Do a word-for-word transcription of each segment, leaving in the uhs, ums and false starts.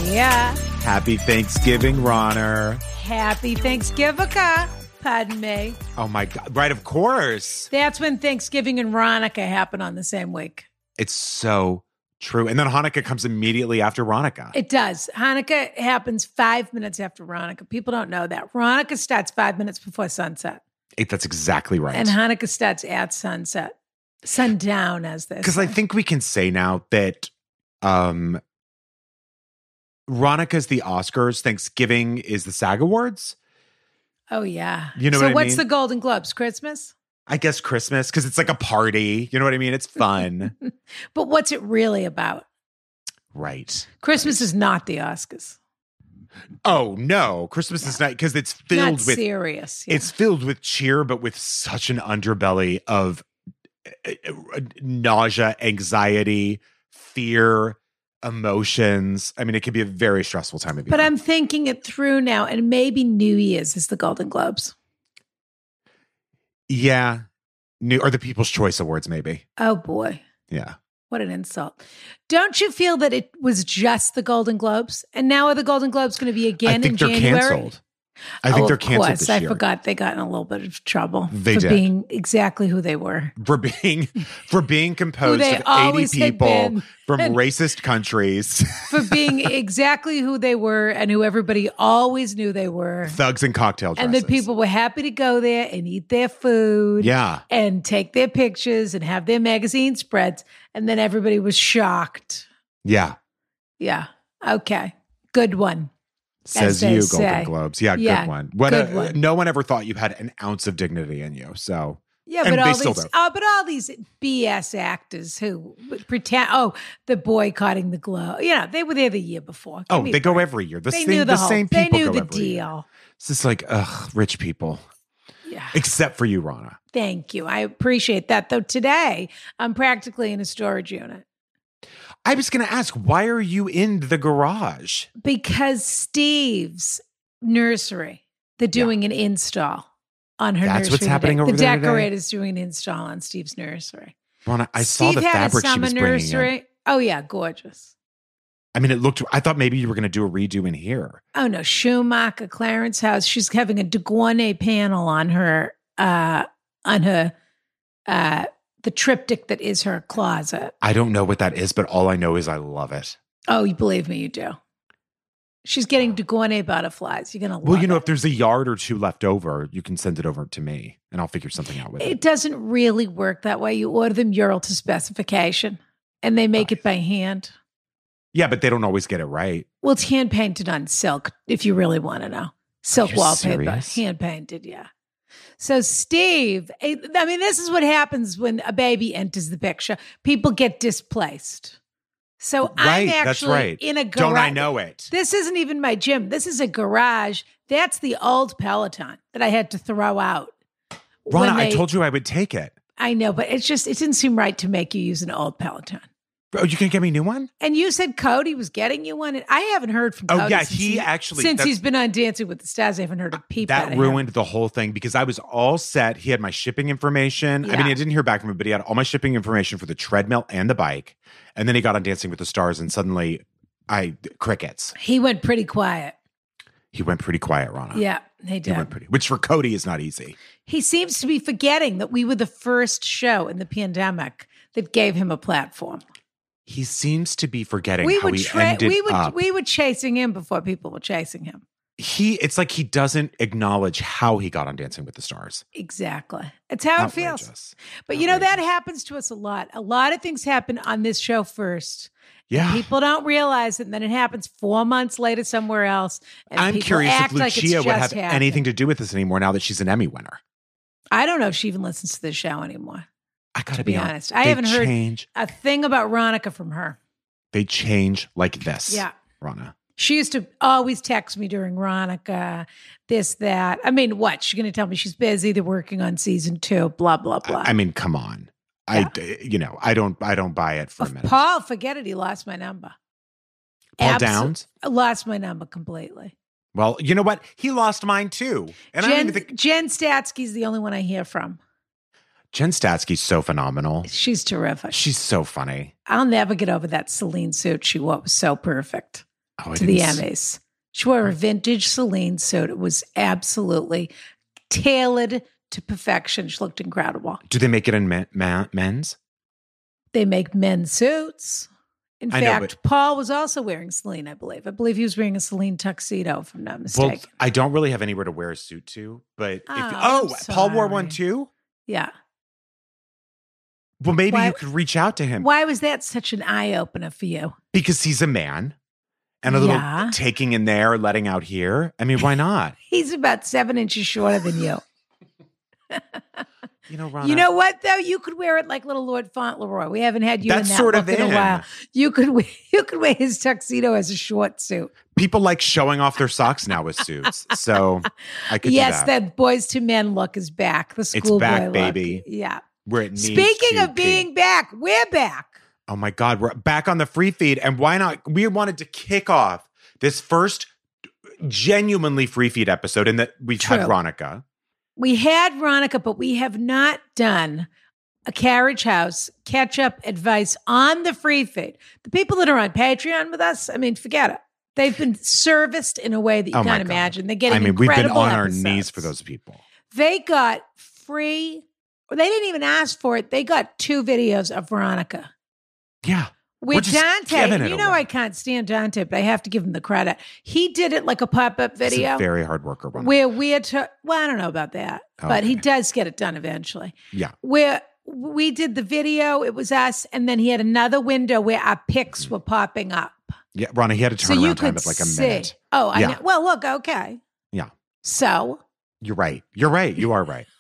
Yeah. Happy Thanksgiving, Ronner. Happy Thanksgiving. Pardon me. Oh, my God. Right, of course. That's when Thanksgiving and Hanukkah happen on the same week. It's so true. And then Hanukkah comes immediately after Hanukkah. It does. Hanukkah happens five minutes after Hanukkah. People don't know that. Hanukkah starts five minutes before sunset. It, that's exactly right. And Hanukkah starts at sunset. Sundown, as this. Because I think we can say now that um, Hanukkah's the Oscars, Thanksgiving is the SAG Awards. Oh, yeah. You know so what I what's mean? the Golden Globes? Christmas? I guess Christmas, because it's like a party. You know what I mean? It's fun. But what's it really about? Right. Christmas right. is not the Oscars. Oh, no. Christmas yeah. is not, because it's filled not with. serious. Yeah. It's filled with cheer, but with such an underbelly of nausea, anxiety, fear, emotions. I mean, it can be a very stressful time of year. But I'm thinking it through now, and maybe New Year's is the Golden Globes. Yeah. New or the People's Choice Awards, maybe. Oh, boy. Yeah. What an insult. Don't you feel that it was just the Golden Globes? And now are the Golden Globes going to be again I think in they're January? Canceled. I think oh, they're canceled course. this I year. forgot they got in a little bit of trouble they for did. being exactly who they were. For being for being composed of eighty people from racist countries. For being exactly who they were and who everybody always knew they were. Thugs and cocktail dresses. And the people were happy to go there and eat their food. Yeah. And take their pictures and have their magazine spreads. And then everybody was shocked. Yeah. Yeah. Okay. Good one. Says you, say. Golden Globes. Yeah, yeah good one. What good a, one. No one ever thought you had an ounce of dignity in you. So yeah, and but they all still these, don't. oh, but all these B S actors who pretend, oh, the boycotting the glow. You know, they were there the year before. Give oh, they go every year. The they same, knew the, the whole, same people They knew go the every deal. Year. It's just like, ugh, rich people. Yeah. Except for you, Rana. Thank you. I appreciate that. Though today, I'm practically in a storage unit. I was going to ask, why are you in the garage? Because Steve's nursery, they're doing yeah. an install on her That's nursery. what's happening today. over the there The decorator's doing an install on Steve's nursery. Rana, I Steve saw the had fabric a she summer was bringing nursery. in. Oh, yeah, gorgeous. I mean, it looked, I thought maybe you were going to do a redo in here. Oh, no, Schumacher, Clarence House. She's having a de Gournay panel on her, uh, on her, uh, the triptych that is her closet. I don't know what that is, but all I know is I love it. Oh, you believe me, you do. She's getting de Gournay butterflies. You're going to love it. Well, you know, if there's a yard or two left over, you can send it over to me and I'll figure something out with it. It doesn't really work that way. You order the mural to specification and they make oh. it by hand. Yeah, but they don't always get it right. Well, it's hand painted on silk, if you really want to know. Silk wallpaper, hand painted, yeah. So Steve, I mean, this is what happens when a baby enters the picture. People get displaced. So right, I'm actually that's right. in a garage. Don't I know it? This isn't even my gym. This is a garage. That's the old Peloton that I had to throw out. Rana, they, I told you I would take it. I know, but it's just, it didn't seem right to make you use an old Peloton. Oh, you can get me a new one? And you said Cody was getting you one. And I haven't heard from oh, Cody. Oh, yeah, since he actually. Since he's been on Dancing with the Stars, I haven't heard a peep out of That him. ruined the whole thing because I was all set. He had my shipping information. Yeah. I mean, I didn't hear back from him, but he had all my shipping information for the treadmill and the bike. And then he got on Dancing with the Stars and suddenly I, crickets. He went pretty quiet. He went pretty quiet, Rana. Yeah, he did. He went pretty, which for Cody is not easy. He seems to be forgetting that we were the first show in the pandemic that gave him a platform. He seems to be forgetting we how would he tra- ended we would, up. We were chasing him before people were chasing him. He, it's like he doesn't acknowledge how he got on Dancing with the Stars. Exactly. It's how Outrageous. it feels. But Outrageous. you know, that happens to us a lot. A lot of things happen on this show first. Yeah. People don't realize it, and then it happens four months later somewhere else. And I'm people curious act if like it's Lucia just would have happened. anything to do with this anymore now that she's an Emmy winner. I don't know if she even listens to the show anymore. I gotta to be, be honest. honest. I they haven't heard change. a thing about Ronica from her. They change like this. Yeah. Rana. She used to always text me during Ronica, this, that. I mean, what? She's going to tell me she's busy. They're working on season two, blah, blah, blah. I, I mean, come on. Yeah. I, you know, I don't, I don't buy it for oh, a minute. Paul, forget it. He lost my number. Paul Abso- Downs? Lost my number completely. Well, you know what? He lost mine too. And Jen, I don't even think Jen Statsky's the only one I hear from. Jen Statsky's so phenomenal. She's terrific. She's so funny. I'll never get over that Celine suit she wore. It was so perfect. oh, to the Emmys. She wore a vintage Celine suit. It was absolutely tailored to perfection. She looked incredible. Do they make it in men, man, men's? They make men's suits. In I know, fact, but- Paul was also wearing Celine, I believe. I believe he was wearing a Celine tuxedo, if I'm not mistaken. Well, I don't really have anywhere to wear a suit to, but if, Oh, oh, I'm Paul wore one sorry. too? Yeah. Well, maybe Why- you could reach out to him Why was that such an eye opener for you? because he's a man and a little Yeah. taking in there, letting out here. I mean, why not? He's about seven inches shorter than you. You know, Ronna, You know what, though? You could wear it like little Lord Fauntleroy. We haven't had you That's in that sort of look in a in. while. You could wear, you could wear his tuxedo as a short suit. people like showing off their socks now with suits. So I could Yes, do that. that boys to men look is back. The schoolboy back, look. baby. Yeah. Where it needs Speaking to of being be. back, we're back. Oh my God, we're back on the free feed. And why not? We wanted to kick off this first genuinely free feed episode in that we've had True. Ronica. We had Veronica, but we have not done a Carriage House catch-up advice on the free feed. The people that are on Patreon with us, I mean, forget it. They've been serviced in a way that you Oh my can't God. imagine. They're getting I mean, we've been incredible on our episodes. knees for those people. They got free, or they didn't even ask for it. They got two videos of Veronica. Yeah. We're With just Dante, giving and it you know away. I can't stand Dante, but I have to give him the credit. He did it like a pop-up He's video a very hard worker. Ronica. where we're, to, well, I don't know about that, but he Okay. does get it done eventually. Yeah. Where we did the video, it was us, and then he had another window where our pics were popping up. Yeah. Ronnie, he had a So you turnaround time could of like a see. minute. Oh, I Yeah. know. Well, look, okay. Yeah. So You're right. You're right. You are right.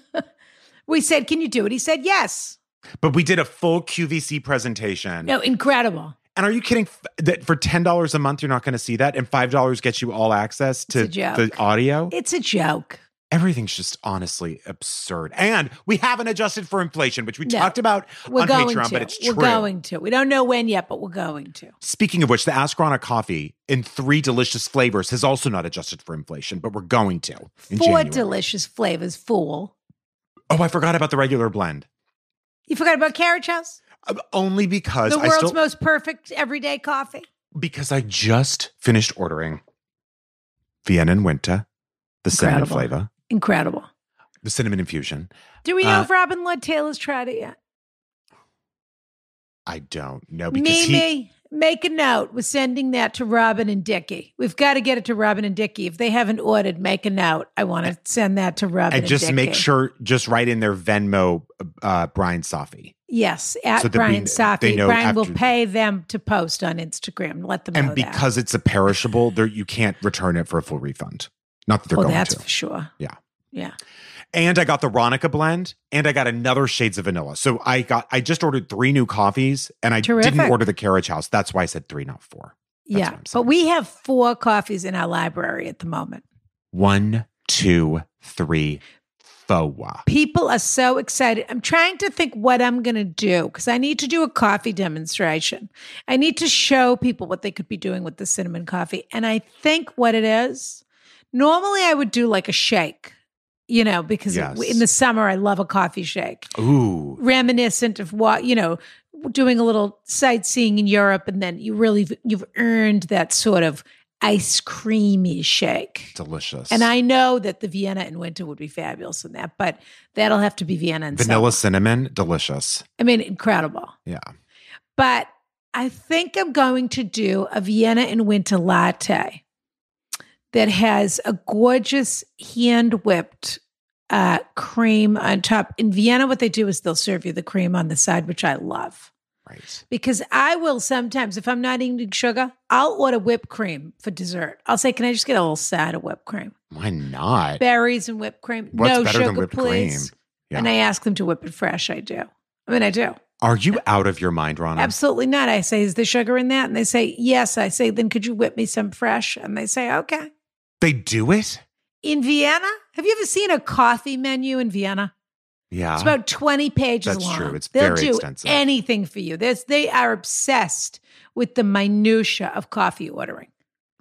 we said, can you do it? He said, yes. But we did a full Q V C presentation. No, incredible. And are you kidding f- that for ten dollars a month, you're not going to see that? And five dollars gets you all access to It's a joke. the audio? It's a joke. Everything's just honestly absurd. And we haven't adjusted for inflation, which we No. talked about We're on going Patreon, to. but it's We're true. going to. We don't know when yet, but we're going to. Speaking of which, the Ask Ronna coffee in three delicious flavors has also not adjusted for inflation, but we're going to in Four January. delicious flavors, fool. Oh, I forgot about the regular blend. You forgot about Carriage House? Uh, only because The I world's still most perfect everyday coffee. because I just finished ordering Vienna and Winter, the cinnamon Incredible. flavor, Incredible. the cinnamon infusion. Do we know Uh, if Robin Lord Taylor's tried it yet? I don't know because he Mimi, make a note. We're sending that to Robin and Dickie. We've got to get it to Robin and Dickie. If they haven't ordered, make a note. I want to send that to Robin and and just Dickie. make sure, just write in their Venmo, uh, Brian Safi. Yes, at So that Brian we- they Safi. know Brian will after- pay them to post on Instagram. Let them know And that. because it's a perishable, there you can't return it for a full refund. Not that they're Well, going that's to. for sure. Yeah. Yeah. And I got the Ronica blend, and I got another Shades of Vanilla. So I got, I just ordered three new coffees, and I Terrific. didn't order the Carriage House. That's why I said three, not four. That's yeah. what I'm saying. But we have four coffees in our library at the moment. One, two, three, four. People are so excited. I'm trying to think what I'm going to do because I need to do a coffee demonstration. I need to show people what they could be doing with the cinnamon coffee. And I think what it is, normally I would do like a shake, you know, because Yes. in the summer I love a coffee shake. Ooh. Reminiscent of what, you know, doing a little sightseeing in Europe, and then you really, you've earned that sort of ice creamy shake. Delicious. And I know that the Vienna in winter would be fabulous in that, but that'll have to be Vienna in Vanilla summer. cinnamon, delicious. I mean, incredible. Yeah. But I think I'm going to do a Vienna in winter latte that has a gorgeous hand whipped uh, cream on top. In Vienna, what they do is they'll serve you the cream on the side, which I love. Right. Because I will sometimes, if I'm not eating sugar, I'll order whipped cream for dessert. I'll say, can I just get a little side of whipped cream? Why not? Berries and whipped cream. What's no better sugar, than whipped please. cream? Yeah. And I ask them to whip it fresh. I do. I mean, I do. Are you out of your mind, Ronna? Absolutely not. I say, is there sugar in that? And they say, yes. I say, then could you whip me some fresh? And they say, okay. They do it? In Vienna, have you ever seen a coffee menu in Vienna? Yeah. It's about twenty pages That's long. true. It's They'll very do extensive. anything for you. There's, they are obsessed with the minutia of coffee ordering.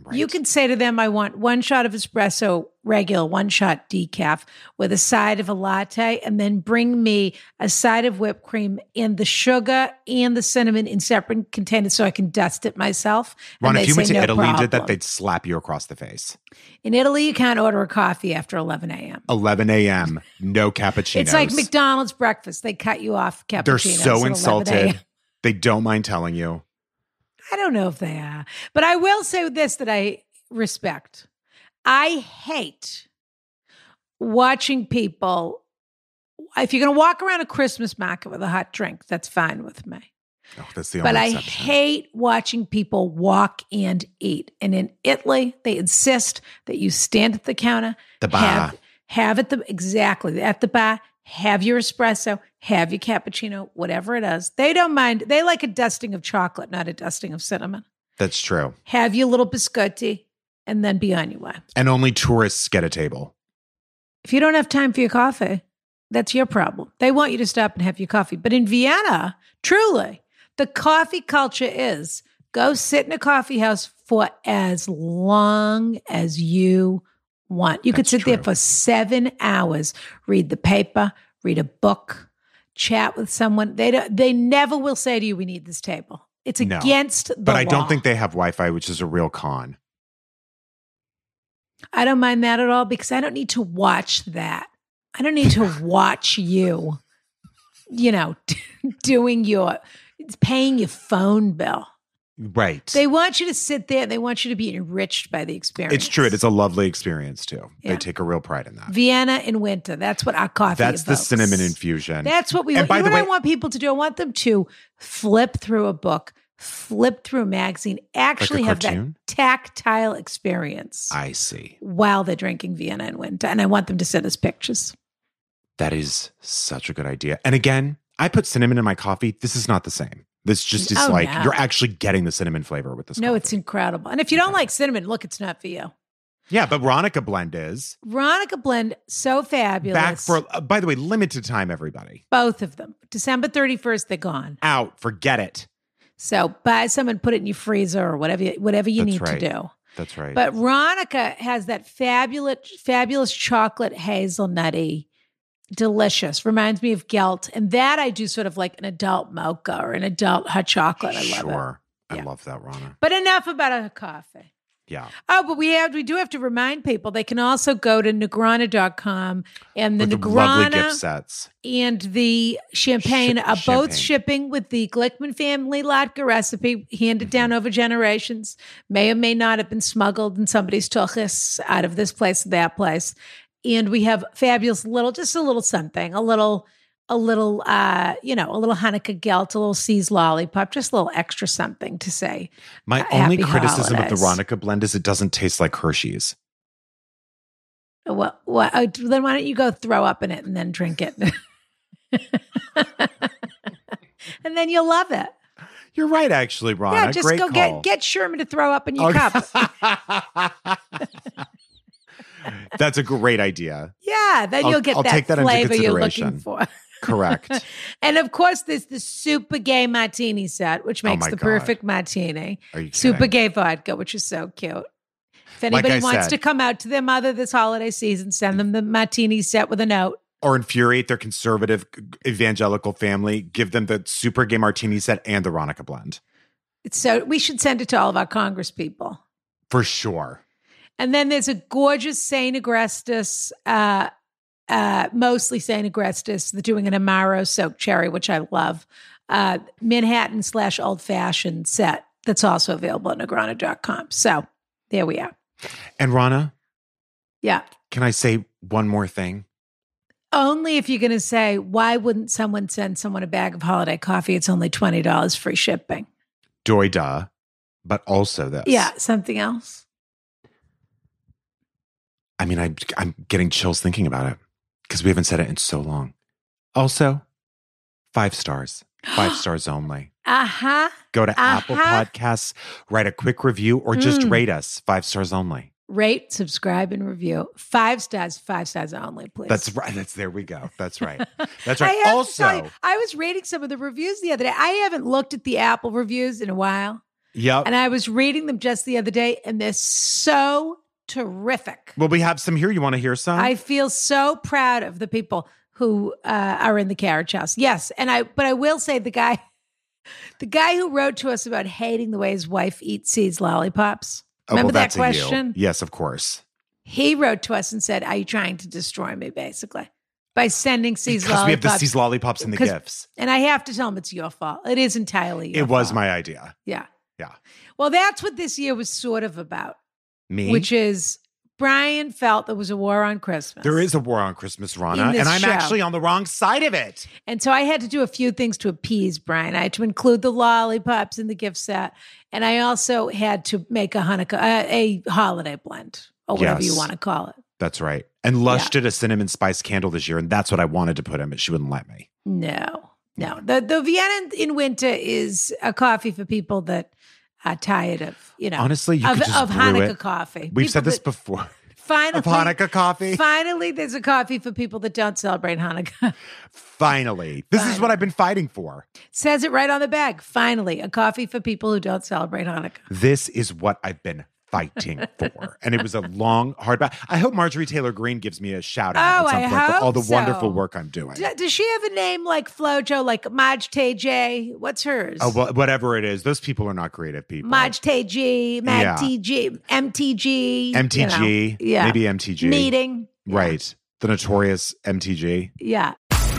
Right. You can say to them, I want one shot of espresso, regular, one shot decaf with a side of a latte, and then bring me a side of whipped cream and the sugar and the cinnamon in separate containers so I can dust it myself. Ron, if you went to no Italy problem. and did that, they'd slap you across the face. In Italy, you can't order a coffee after eleven a.m. eleven a.m., no cappuccinos. It's like McDonald's breakfast. They cut you off cappuccinos. They're so insulted. They don't mind telling you. I don't know if they are. But I will say this that I respect. I hate watching people. If you're going to walk around a Christmas market with a hot drink, that's fine with me. Oh, that's the only But I exception. hate watching people walk and eat. And in Italy, they insist that you stand at the counter, The bar. have, have at the exactly at the bar, have your espresso, have your cappuccino, whatever it is. They don't mind. They like a dusting of chocolate, not a dusting of cinnamon. That's true. Have your little biscotti, and then be on your way. And only tourists get a table. If you don't have time for your coffee, that's your problem. They want you to stop and have your coffee. But in Vienna, truly, the coffee culture is go sit in a coffee house for as long as you want. You could That's sit there true. for seven hours, read the paper, read a book, chat with someone. They don't, they never will say to you, we need this table. It's No. against the But I law. don't think they have Wi-Fi, which is a real con. I don't mind that at all because I don't need to watch that. I don't need to watch you, you know, doing your, paying your phone bill. Right. They want you to sit there and they want you to be enriched by the experience. It's true. It's a lovely experience, too. Yeah. They take a real pride in that. Vienna in winter. That's what our coffee That's the evokes. cinnamon infusion. That's what we And want. by You know the what way- I want people to do? I want them to flip through a book, flip through a magazine, actually have that cartoon? tactile experience I see. while they're drinking Vienna in winter. And I want them to send us pictures. That is such a good idea. And again, I put cinnamon in my coffee. This is not the same. This just is Oh, like, no. you're actually getting the cinnamon flavor with this No, coffee. it's incredible. And if you don't like cinnamon, look, it's not for you. Yeah, but Ronica Blend is. Veronica Blend, so fabulous. Back for, uh, by the way, limited time, everybody. both of them. December thirty-first, they're gone. Out. Forget it. So buy some and put it in your freezer or whatever you, whatever you That's need right. to do. That's right. But Veronica has that fabulous, fabulous chocolate hazelnutty, delicious. Reminds me of Gelt. And that I do sort of like an adult mocha or an adult hot chocolate. I love it. sure. I Yeah. love that, Rana. But enough about our coffee. Yeah. Oh, but we have we do have to remind people they can also go to Negrana dot com and the With the lovely Negrana gift sets. and the champagne Ship- are both champagne. shipping with the Glickman family latke recipe handed down over generations. May or may not have been smuggled in somebody's tuchus out of this place or that place. And we have fabulous little, just a little something, a little, a little, uh, you know, a little Hanukkah gelt, a little C's lollipop, just a little extra something to say. My Uh, only happy criticism holidays. of the Ronica Blend is it doesn't taste like Hershey's. Well, well, uh, then why don't you go throw up in it and then drink it? And then you'll love it. You're right, actually, Rana. Yeah, just Great go call. get get Sherman to throw up in your Okay. cup. That's a great idea. Yeah, then I'll- you'll get I'll that take that into flavor you're looking consideration. for. Correct. And of course, there's the super gay martini set, which Oh makes my the God. perfect martini. Are you kidding? Super gay vodka, which is so cute. If Like anybody I wants said- to come out to their mother this holiday season, send them the martini set with a note. Or infuriate their conservative evangelical family, give them the super gay martini set and the Ronica Blend. It's so we should send it to all of our Congress people. For sure. And then there's a gorgeous Saint Agrestis, uh, uh, mostly Saint Agrestis. They're doing an Amaro soaked cherry, which I love. Uh, Manhattan slash old fashioned set that's also available at Negrana dot com. So there we are. And Rana, Yeah. can I say one more thing? Only if you're going to say, why wouldn't someone send someone a bag of holiday coffee? It's only twenty dollars free shipping. Doy da, but also this. Yeah. Something else? I mean, I, I'm getting chills thinking about it because we haven't said it in so long. Also, five stars, five stars only. Uh-huh. Go to Apple Uh-huh. Podcasts, write a quick review, or just Mm. rate us five stars only. Rate, subscribe, and review. Five stars, five stars only, please. That's right. That's there we go. That's right. That's I right. have Also, to tell you, I was reading some of the reviews the other day. I haven't looked at the Apple reviews in a while. Yep. And I was reading them just the other day, and they're so terrific. Well, we have some here. You want to hear some? I feel so proud of the people who uh, are in the Carriage House. Yes. And I, but I will say the guy, the guy who wrote to us about hating the way his wife eats seeds lollipops. Oh, Remember well, that question? Yes, of course. He wrote to us and said, "Are you trying to destroy me, basically, by sending C's because lollipops?" we have the C's lollipops and the gifts. And I have to tell him it's your fault. It is entirely your It was fault. my idea. Yeah. Yeah. Well, that's what this year was sort of about. Me? Which is Brian felt there was a war on Christmas. There is a war on Christmas, Rana, In this and I'm show. actually on the wrong side of it. And so I had to do a few things to appease Brian. I had to include the lollipops in the gift set. And I also had to make a Hanukkah, uh, a holiday blend, or whatever Yes. you want to call it. That's right. And Lush Yeah. did a cinnamon spice candle this year, and that's what I wanted to put in, but she wouldn't let me. No, no. The the Vienna in winter is a coffee for people that are tired of, you know, Honestly, you of, could just of brew Hanukkah it. coffee. We've People said this that- before. Finally, Of Hanukkah coffee. Finally, there's a coffee for people that don't celebrate Hanukkah. Finally. This Finally. is what I've been fighting for. Says it right on the bag. Finally, a coffee for people who don't celebrate Hanukkah. This is what I've been fighting for. And it was a long, hard battle. I hope Marjorie Taylor Greene gives me a shout out Oh, at some I point for all hope the so. wonderful work I'm doing. D- does she have a name like Flojo, like Maj Tay? What's hers? Oh, well, whatever it is, those people are not creative people. Maj Tay, Mag Yeah. T G, M T G. M T G, you know. Yeah. maybe M T G. Meeting. Yeah. Right. The notorious M T G. Yeah.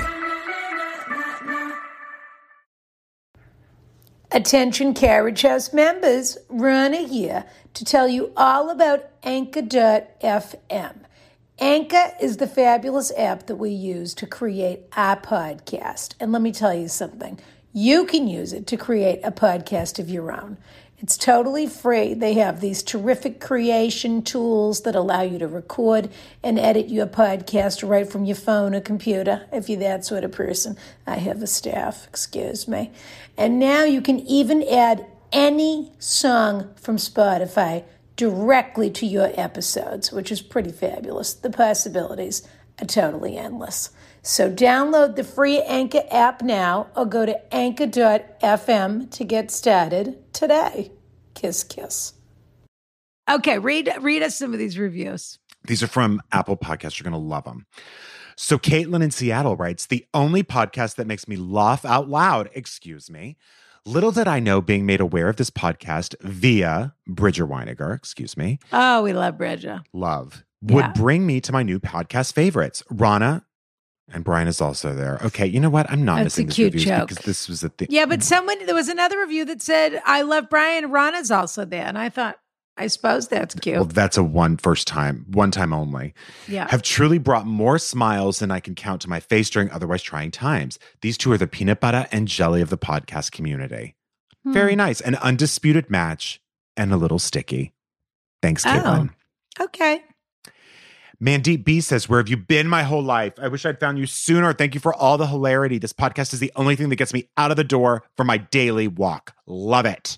Attention Carriage House members, Rana here to tell you all about Anchor dot f m. Anchor is the fabulous app that we use to create our podcast. And let me tell you something. You can use it to create a podcast of your own. It's totally free. They have these terrific creation tools that allow you to record and edit your podcast right from your phone or computer, if you're that sort of person. I have a staff, excuse me. And now you can even add any song from Spotify directly to your episodes, which is pretty fabulous. The possibilities are totally endless. So download the free Anchor app now or go to anchor dot f m to get started today. Kiss, kiss. Okay, read read us some of these reviews. These are from Apple Podcasts. You're going to love them. So Caitlin in Seattle writes, the only podcast that makes me laugh out loud, excuse me. Little did I know being made aware of this podcast via Bridger Weiniger, excuse me. Oh, we love Bridger. Love. Would Yeah. bring me to my new podcast favorites. Rana, and Brian is also there. Okay, you know what? I'm not That's missing a this cute reviews joke. because this was a thing. Yeah, but someone, there was another review that said, I love Brian. Rana's also there. And I thought, I suppose that's cute. Well, that's a one first time, one time only. Yeah. Have truly brought more smiles than I can count to my face during otherwise trying times. These two are the peanut butter and jelly of the podcast community. Hmm. Very nice. An undisputed match and a little sticky. Thanks, Caitlin. Oh, okay. Mandeep B says, where have you been my whole life? I wish I'd found you sooner. Thank you for all the hilarity. This podcast is the only thing that gets me out of the door for my daily walk. Love it.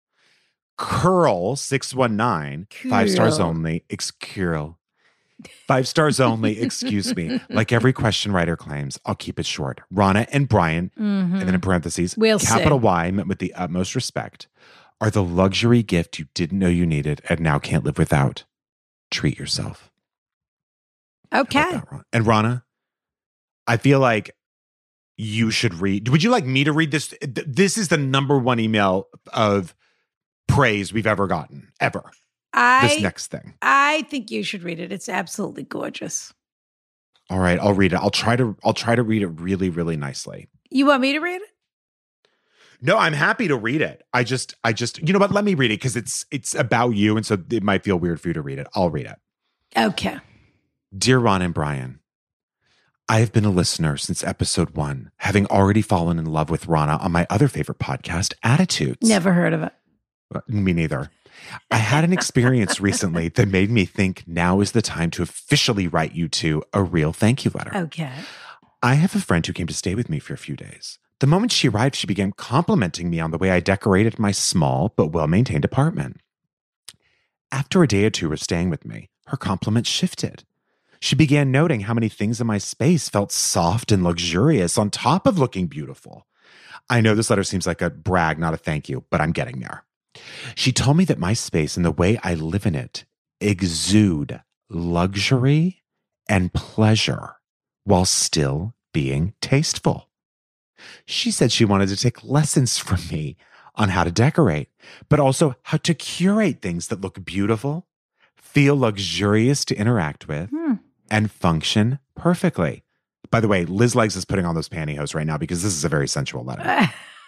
Curl six one nine, five stars Curl. only. Ex- Curl. Five stars only. Excuse me. Like every question writer claims, I'll keep it short. Rana and Brian, Mhm. and then in parentheses, We'll capital see. Y, meant with the utmost respect, are the luxury gift you didn't know you needed and now can't live without. Treat yourself. How about Okay. that, Ron? And Rana, I feel like you should read. Would you like me to read this? Th- This is the number one email of praise we've ever gotten, ever. I, This next thing. I think you should read it. It's absolutely gorgeous. All right, I'll read it. I'll try to. I'll try to read it really, really nicely. You want me to read it? No, I'm happy to read it. I just, I just, you know what? Let me read it because it's, it's about you, and so it might feel weird for you to read it. I'll read it. Okay. Dear Ron and Brian, I have been a listener since episode one, having already fallen in love with Rana on my other favorite podcast, Attitudes. Never heard of it. Uh, Me neither. I had an experience recently that made me think now is the time to officially write you two a real thank you letter. Okay. I have a friend who came to stay with me for a few days. The moment she arrived, she began complimenting me on the way I decorated my small but well-maintained apartment. After a day or two of staying with me, her compliments shifted. She began noting how many things in my space felt soft and luxurious on top of looking beautiful. I know this letter seems like a brag, not a thank you, but I'm getting there. She told me that my space and the way I live in it exude luxury and pleasure while still being tasteful. She said she wanted to take lessons from me on how to decorate, but also how to curate things that look beautiful, feel luxurious to interact with, hmm. and function perfectly. By the way, Liz Legs is putting on those pantyhose right now because this is a very sensual letter.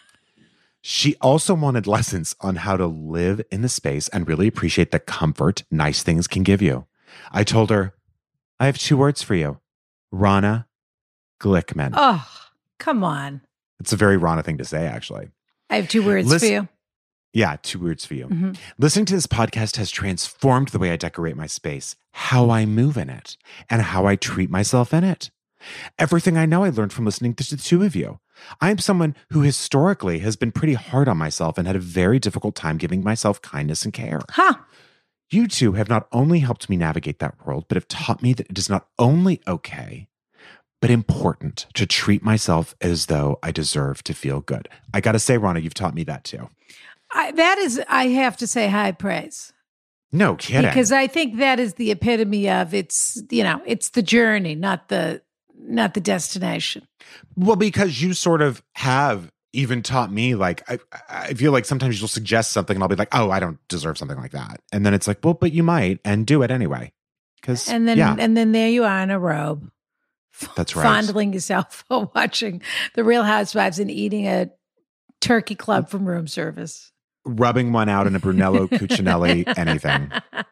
She also wanted lessons on how to live in the space and really appreciate the comfort nice things can give you. I told her, I have two words for you. Ronna Glickman. Oh, come on. It's a very Ronna thing to say, actually. I have two words Listen, for you. Yeah, two words for you. Mm-hmm. Listening to this podcast has transformed the way I decorate my space, how I move in it, and how I treat myself in it. Everything I know I learned from listening to the two of you. I am someone who historically has been pretty hard on myself and had a very difficult time giving myself kindness and care. Huh. You two have not only helped me navigate that world, but have taught me that it is not only okay, but important to treat myself as though I deserve to feel good. I got to say, Ronna, you've taught me that too. I, that is, I have to say, high praise. No kidding. Because I think that is the epitome of it's, you know, it's the journey, not the not the destination. Well, because you sort of have even taught me, like, I, I feel like sometimes you'll suggest something and I'll be like, oh, I don't deserve something like that. And then it's like, well, but you might, and do it anyway. Because and then yeah. and then there you are in a robe. That's right. Fondling yourself while watching The Real Housewives and eating a turkey club from room service. Rubbing one out in a Brunello Cucinelli, anything.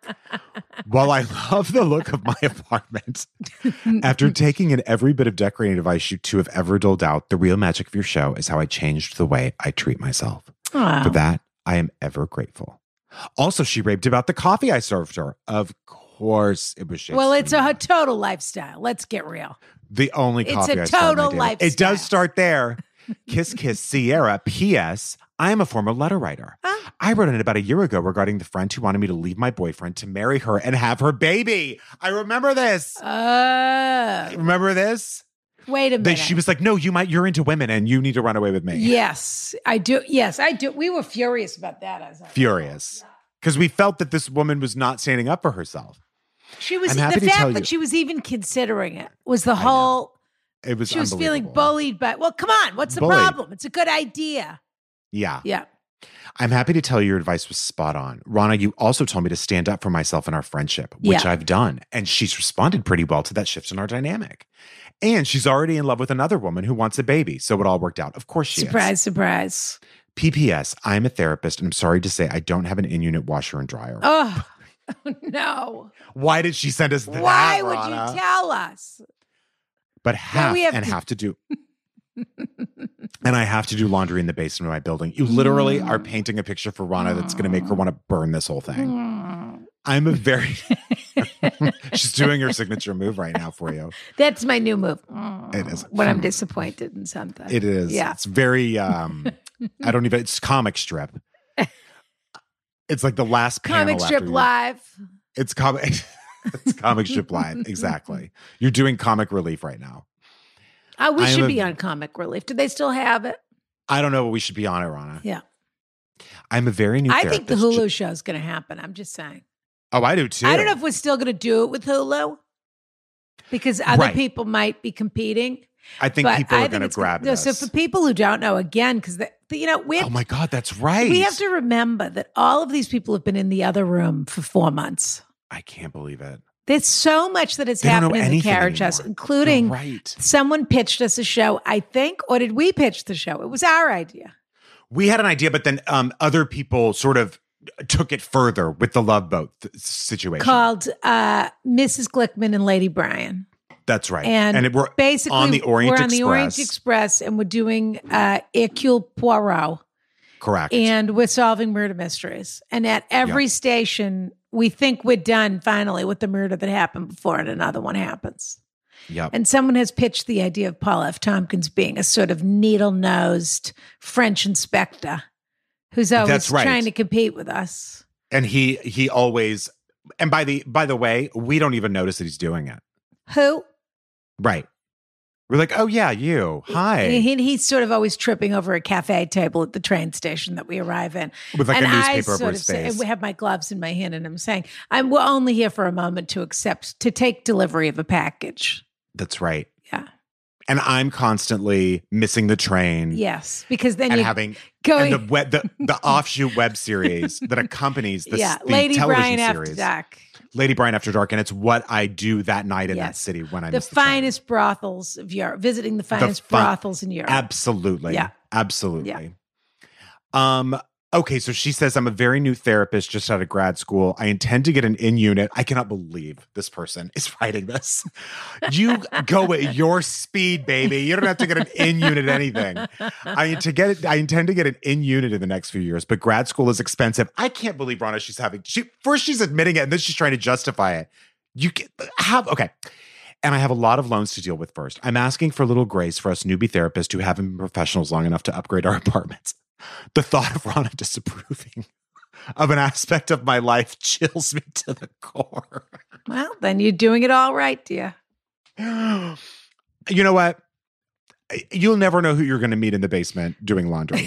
While I love the look of my apartment, after taking in every bit of decorating advice you two have ever doled out, the real magic of your show is how I changed the way I treat myself. Wow. For that, I am ever grateful. Also, she raved about the coffee I served her. Of course, it was shit. Well, it's a, a total lifestyle. Let's get real. The only it's coffee a I total lifestyle. It does start there. Kiss, kiss, Sierra. P S. I am a former letter writer. Huh? I wrote in about a year ago regarding the friend who wanted me to leave my boyfriend to marry her and have her baby. I remember this. Uh, remember this? Wait a minute. She was like, no, you might, you're into women and you need to run away with me. Yes, I do. Yes, I do. We were furious about that. As I furious. Because we felt that this woman was not standing up for herself. She was, the fact that you, she was even considering it was the whole, it was she was feeling bullied by, well, come on, what's the bullied. problem? It's a good idea. Yeah. Yeah. I'm happy to tell you your advice was spot on. Ronna, you also told me to stand up for myself in our friendship, which yeah. I've done. And she's responded pretty well to that shift in our dynamic. And she's already in love with another woman who wants a baby. So it all worked out. Of course she surprise, is. Surprise, surprise. P P S. I'm a therapist and I'm sorry to say I don't have an in-unit washer and dryer. Oh, no. Why did she send us that, Why Ronna? would you tell us? But have, have and to- have to do... And I have to do laundry in the basement of my building. You literally mm. are painting a picture for Ronna that's going to make her want to burn this whole thing. Mm. I'm a very... She's doing her signature move right now for you. That's my new move. It is. When I'm disappointed in something. It is. Yeah. It's very... Um, I don't even... It's comic strip. It's like the last comic strip live. It's comic... It's comic strip live. Exactly. You're doing comic relief right now. Oh, we should a, be on comic relief. Do they still have it? I don't know, but we should be on it, Ronna. Yeah. I'm a very new I therapist. think the Hulu show is going to happen. I'm just saying. Oh, I do too. I don't know if we're still going to do it with Hulu because other right. people might be competing. I think people are going to grab gonna, this. No, so for people who don't know, again, because, you know, we have, oh my God, that's right. We have to remember that all of these people have been in the other room for four months. I can't believe it. There's so much that has they happened in the carriage house, including right. someone pitched us a show, I think, or did we pitch the show? It was our idea. We had an idea, but then um, other people sort of took it further with the Love Boat th- situation. Called uh, Missus Glickman and Lady Bryan. That's right. And, and it, we're basically on the Orient we're on Express. the Orient Express, and we're doing uh, Hercule Poirot. Correct. And we're solving murder mysteries. And at every yep. station... we think we're done finally with the murder that happened before and another one happens. Yep. And someone has pitched the idea of Paul F. Tompkins being a sort of needle-nosed French inspector who's always right. trying to compete with us. And he he always, and by the by the way, we don't even notice that he's doing it. Who? Right. We're like, oh, yeah, you. Hi. He, he's sort of always tripping over a cafe table at the train station that we arrive in. With like and a newspaper I over sort his of say, face. I have my gloves in my hand and I'm saying, I'm we're only here for a moment to accept, to take delivery of a package. That's right. Yeah. And I'm constantly missing the train. Yes. Because then and you're having going. and the, web, the, the offshoot web series that accompanies the, yeah. the Lady television Brian series. After Dark. Lady Brian After Dark, and it's what I do that night in Yes. that city when I the miss the finest train. brothels of Europe, visiting the finest The fun- brothels in Europe. Absolutely. Yeah. Absolutely. Yeah. Um, okay, so she says, I'm a very new therapist just out of grad school. I intend to get an in-unit. I cannot believe this person is writing this. You go at your speed, baby. You don't have to get an in-unit anything. I to get it, I intend to get an in-unit in the next few years, but grad school is expensive. I can't believe, Ronna, she's having she first she's admitting it and then she's trying to justify it. You can have okay. And I have a lot of loans to deal with first. I'm asking for a little grace for us newbie therapists who haven't been professionals long enough to upgrade our apartments. The thought of Ronna disapproving of an aspect of my life chills me to the core. Well, then you're doing it all right, dear. You know what? You'll never know who you're going to meet in the basement doing laundry.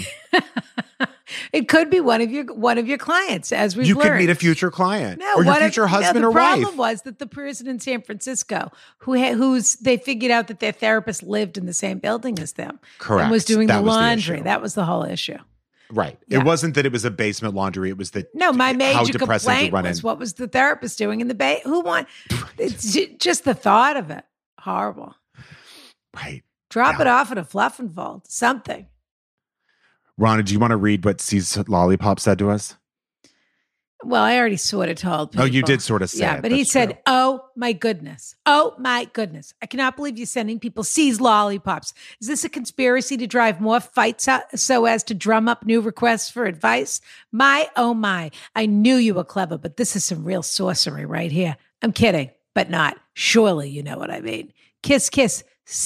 It could be one of your one of your clients, as we've you learned. could meet a future client no, or your what future if, husband no, or the wife. The problem was that the person in San Francisco who ha- who's they figured out that their therapist lived in the same building as them. Correct. And was doing that the was laundry. The that was the whole issue. Right. Yeah. It wasn't that it was a basement laundry. It was that no, my major how depressing complaint to run was in. what was the therapist doing in the bay? Who want? It's j- just the thought of it. Horrible. Right. Drop Yeah. it off at a fluff and fold. Something. Ronna, do you want to read what C's Lollipop said to us? Well, I already sort of told people. Oh, you did sort of say Yeah, it. but he That's said, true. oh, my goodness. Oh, my goodness. I cannot believe you're sending people C's lollipops. Is this a conspiracy to drive more fights out so as to drum up new requests for advice? My, oh, my. I knew you were clever, but this is some real sorcery right here. I'm kidding, but not. Surely you know what I mean. Kiss, kiss.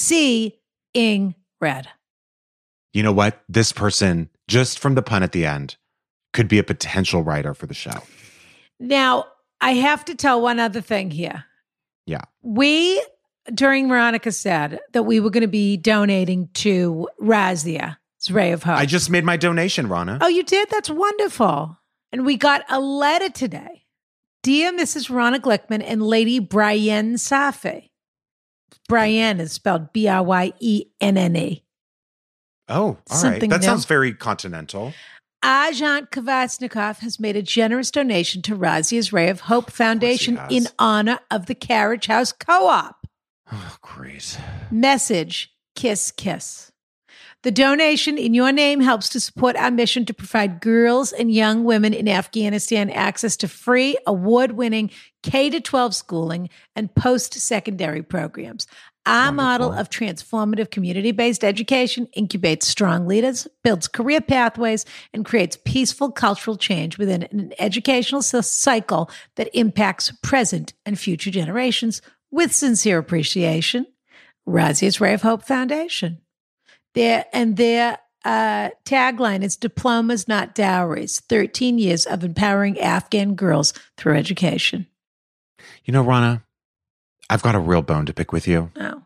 C-ing red. You know what? This person, just from the pun at the end, could be a potential writer for the show. Now, I have to tell one other thing here. Yeah. We, during Veronica said that we were going to be donating to Razia, it's Ray of Hope. I just made my donation, Ronna. Oh, you did? That's wonderful. And we got a letter today. Dear Missus Ronna Glickman and Lady Brienne Safi. Brienne is spelled B R Y E N N E. Oh, all Something right. That new. sounds very continental. Ajant Kvasnikov has made a generous donation to Razia's Ray of Hope Foundation has. in honor of the Carriage House Co-op. Oh, great. Message, kiss, kiss. The donation in your name helps to support our mission to provide girls and young women in Afghanistan access to free, award-winning K to twelve schooling and post-secondary programs. Our Wonderful. model of transformative community-based education incubates strong leaders, builds career pathways, and creates peaceful cultural change within an educational cycle that impacts present and future generations with sincere appreciation. Razia's Ray of Hope Foundation. Their, and their uh, tagline is Diplomas, Not Dowries, thirteen years of empowering Afghan girls through education. You know, Ronna, I've got a real bone to pick with you. Oh.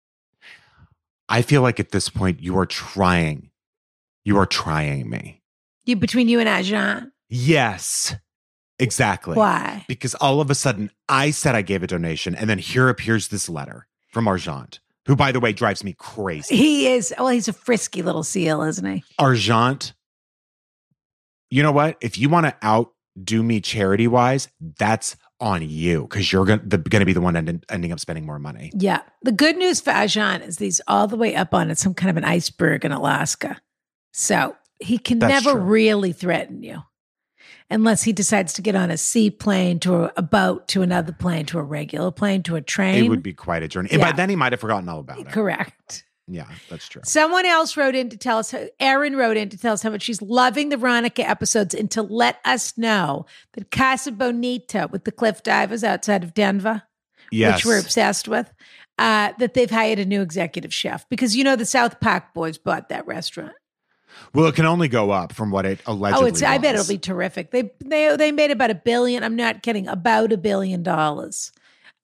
I feel like at this point you are trying. You are trying me. You, between you and Ajahn? Yes, exactly. Why? Because all of a sudden I said I gave a donation and then here appears this letter from Argent, who, by the way, drives me crazy. He is, well, he's a frisky little seal, isn't he? Argent, you know what? If you want to outdo me charity-wise, that's on you because you're going to be the one end, ending up spending more money. Yeah. The good news for Ajahn is he's all the way up on it, some kind of an iceberg in Alaska. So he can That's never true. really threaten you unless he decides to get on a seaplane to a, a boat to another plane to a regular plane to a train. It would be quite a journey. And Yeah. by then he might have forgotten all about it. Correct. Yeah, that's true. Someone else wrote in to tell us, Erin wrote in to tell us how much she's loving the Veronica episodes and to let us know that Casa Bonita with the cliff divers outside of Denver, Yes. which we're obsessed with, uh, that they've hired a new executive chef because, you know, the South Park boys bought that restaurant. Well, it can only go up from what it allegedly Oh, it's, I bet was. it'll be terrific. They, they, they made about a billion. I'm not kidding. About a billion dollars.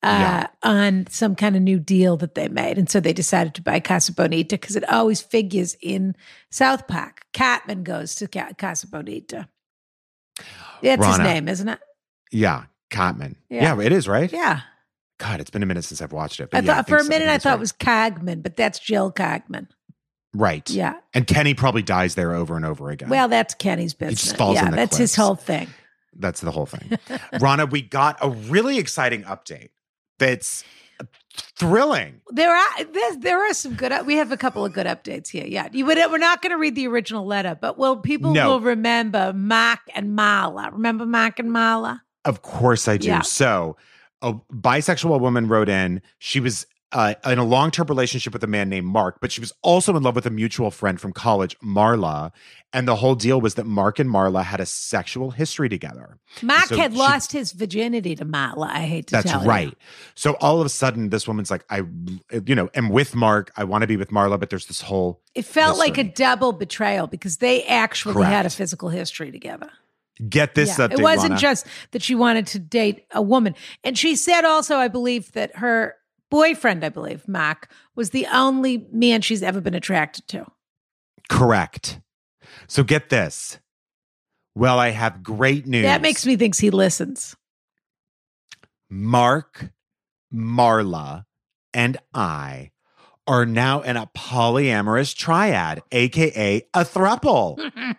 uh, yeah. on some kind of new deal that they made. And so they decided to buy Casa Bonita because it always figures in South Park. Cartman goes to Ca- Casa Bonita. That's Rana. His name, isn't it? Yeah, Cartman. Yeah. yeah, it is, right? Yeah. God, it's been a minute since I've watched it. But I yeah, thought I for a so. minute I, I thought right. it was Cogman, but that's Jill Cogman. Right. Yeah. And Kenny probably dies there over and over again. Well, that's Kenny's business. He just falls yeah, in the that's cliffs. his whole thing. That's the whole thing. Rana, we got a really exciting update that's thrilling. There are there, there are some good. We have a couple of good updates here. Yeah, you would. We're not going to read the original letter, but will people no. will remember Mark and Marla? Remember Mark and Marla? Of course I do. Yeah. So, a bisexual woman wrote in. She was uh, in a long-term relationship with a man named Mark, but she was also in love with a mutual friend from college, Marla. And the whole deal was that Mark and Marla had a sexual history together. Mark so had she, lost his virginity to Marla. I hate to that's tell you. That's right. So all of a sudden, this woman's like, I, you know, am with Mark. I want to be with Marla, but there's this whole It felt history. like a double betrayal because they actually Correct. had a physical history together. Get this yeah. update, It wasn't Rana. just that she wanted to date a woman. And she said also, I believe, that her boyfriend, I believe, Mark, was the only man she's ever been attracted to. Correct. So get this. Well, I have great news. That makes me think he listens. Mark, Marla, and I are now in a polyamorous triad, a k a a throuple.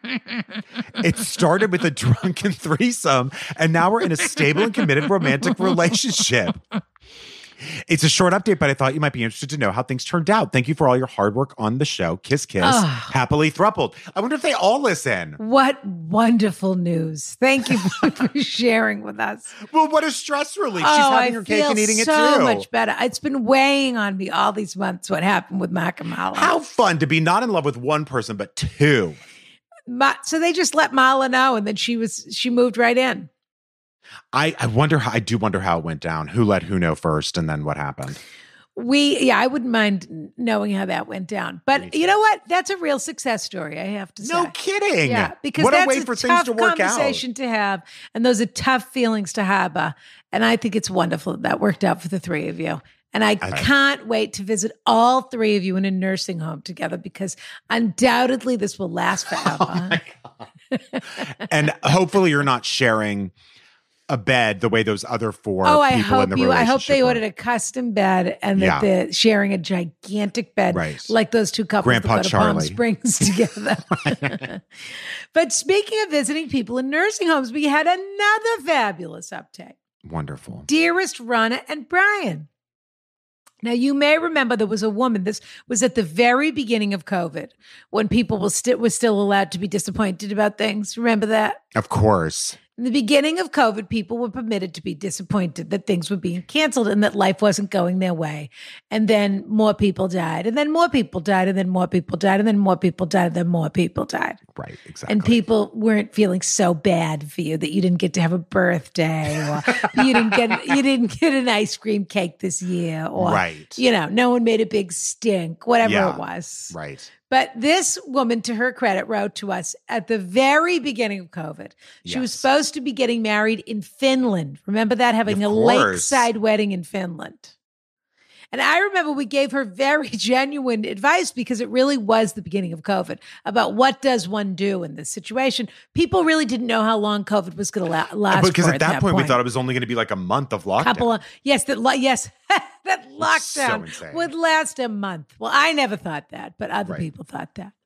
It started with a drunken threesome, and now we're in a stable and committed romantic relationship. It's a short update, but I thought you might be interested to know how things turned out. Thank you for all your hard work on the show. Kiss, kiss. Oh. Happily throupled. I wonder if they all listen. What wonderful news. Thank you for sharing with us. Well, what a stress relief. Oh, She's having I her cake and eating so it too. So much better. It's been weighing on me all these months what happened with Mark and Marla. How fun to be not in love with one person, but two. Ma- so they just let Marla know, and then she was she moved right in. I, I wonder how I do wonder how it went down. Who let who know first, and then what happened? We yeah, I wouldn't mind knowing how that went down. But you know what? That's a real success story, I have to say. No kidding. Yeah, because what that's a way a for tough things to work conversation out. to have, and those are tough feelings to harbor. And I think it's wonderful that, that worked out for the three of you. And I, I can't wait to visit all three of you in a nursing home together because undoubtedly this will last forever. Oh my God. And hopefully you're not sharing a bed the way those other four oh, people I hope in the you, relationship I hope they were. ordered a custom bed and that yeah. they're sharing a gigantic bed right. like those two couples Grandpa that go to Charlie. Palm Springs together. But speaking of visiting people in nursing homes, we had another fabulous update. Wonderful. Dearest Rana and Brian. Now, you may remember there was a woman, this was at the very beginning of COVID, when people were, st- were still allowed to be disappointed about things. Remember that? Of course. In the beginning of COVID, people were permitted to be disappointed that things were being canceled and that life wasn't going their way. And then more people died, and then more people died, and then more people died, and then more people died, and then more people died. Right, exactly. And people weren't feeling so bad for you that you didn't get to have a birthday, or you didn't get you didn't get an ice cream cake this year, or right. you know, no one made a big stink, whatever yeah, it was. Right. But this woman, to her credit, wrote to us at the very beginning of COVID. She yes. was supposed to be getting married in Finland. Remember that? Having of a course. lakeside wedding in Finland. And I remember we gave her very genuine advice because it really was the beginning of COVID about what does one do in this situation. People really didn't know how long COVID was going to la- last. Because at, at that, that point, point, we thought it was only going to be like a month of lockdown. Couple of, yes, that yes, that lockdown so would last a month. Well, I never thought that, but other right. people thought that.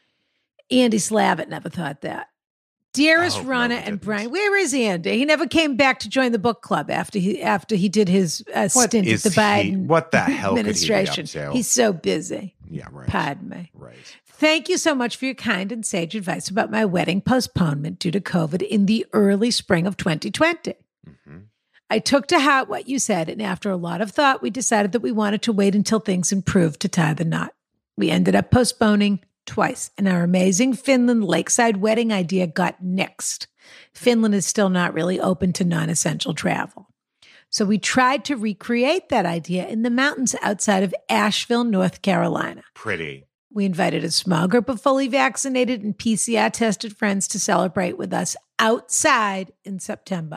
Andy Slavitt never thought that. Dearest oh, Rana no, and Brian, where is Andy? He never came back to join the book club after he after he did his uh, stint at the Biden he, what the hell administration. Could he be up to? He's so busy. Yeah, right. Pardon me. Right. Thank you so much for your kind and sage advice about my wedding postponement due to COVID in the early spring of twenty twenty. Mm-hmm. I took to heart what you said, and after a lot of thought, we decided that we wanted to wait until things improved to tie the knot. We ended up postponing twice, and our amazing Finland lakeside wedding idea got nixed. Finland is still not really open to non-essential travel. So we tried to recreate that idea in the mountains outside of Asheville, North Carolina. Pretty. We invited a small group of fully vaccinated and P C R tested friends to celebrate with us outside in September.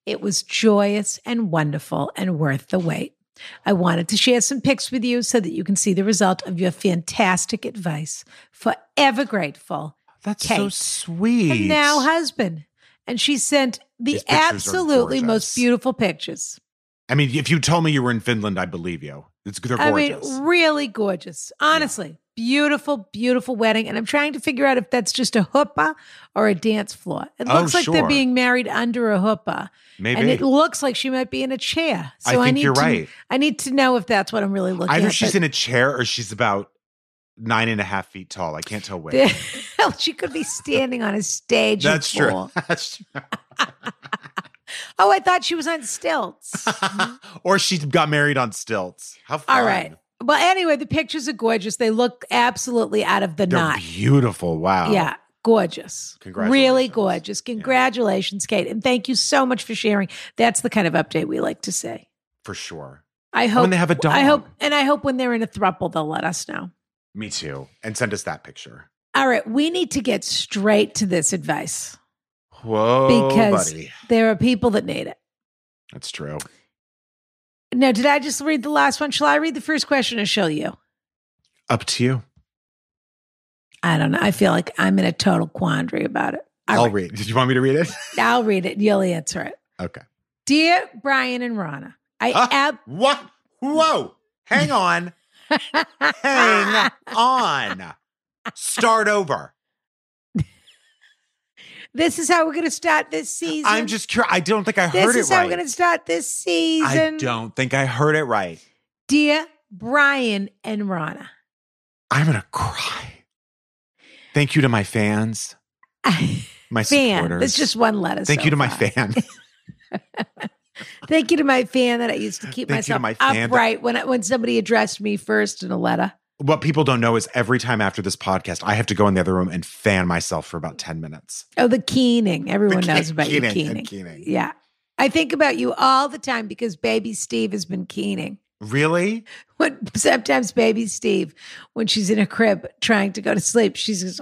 It was joyous and wonderful and worth the wait. I wanted to share some pics with you so that you can see the result of your fantastic advice. Forever grateful. That's Kate, so sweet. and now husband. And she sent the absolutely most beautiful pictures. I mean, if you told me you were in Finland, I believe you. It's, they're gorgeous. I mean, really gorgeous. Honestly, yeah. Beautiful, beautiful wedding. And I'm trying to figure out if that's just a chuppah or a dance floor. It oh, looks like sure. they're being married under a chuppah. Maybe. And it looks like she might be in a chair. So I think I need you're to, right. I need to know if that's what I'm really looking Either at. she's in a chair or she's about nine and a half feet tall. I can't tell which. She could be standing on a stage. That's true. That's true. Oh, I thought she was on stilts. Or she got married on stilts. How fun. All right. Well, anyway, the pictures are gorgeous. They look absolutely out of the They're knot. Beautiful. Wow. Yeah. Gorgeous. Congratulations. Really gorgeous. Congratulations, yeah. Kate. And thank you so much for sharing. That's the kind of update we like to see. For sure. I hope when they have a dog. I hope, and I hope when they're in a throuple, they'll let us know. Me too. And send us that picture. All right. We need to get straight to this advice. Whoa, because buddy. There are people that need it. That's true. Now, did I just read the last one? Shall I read the first question or shall you? Up to you. I don't know. I feel like I'm in a total quandary about it. All I'll right. read. Did you want me to read it? I'll read it. You'll answer it. Okay. Dear Brian and Rana, I uh, ab- what? Whoa. Hang on. Hang on. Start over. This is how we're going to start this season. I'm just curious. I don't think I heard it right. This is how we're going to start this season. I don't think I heard it right. Dear Brian and Rana, I'm going to cry. Thank you to my fans, my fan. supporters. There's just one letter. Thank so you to far. my fan. Thank you to my fan that I used to keep Thank myself my upright that- when I, when somebody addressed me first in a letter. What people don't know is every time after this podcast, I have to go in the other room and fan myself for about ten minutes. Oh, the keening. Everyone the knows about keening, you keening. keening. Yeah. I think about you all the time because baby Steve has been keening. Really? When sometimes baby Steve, when she's in a crib trying to go to sleep, she says,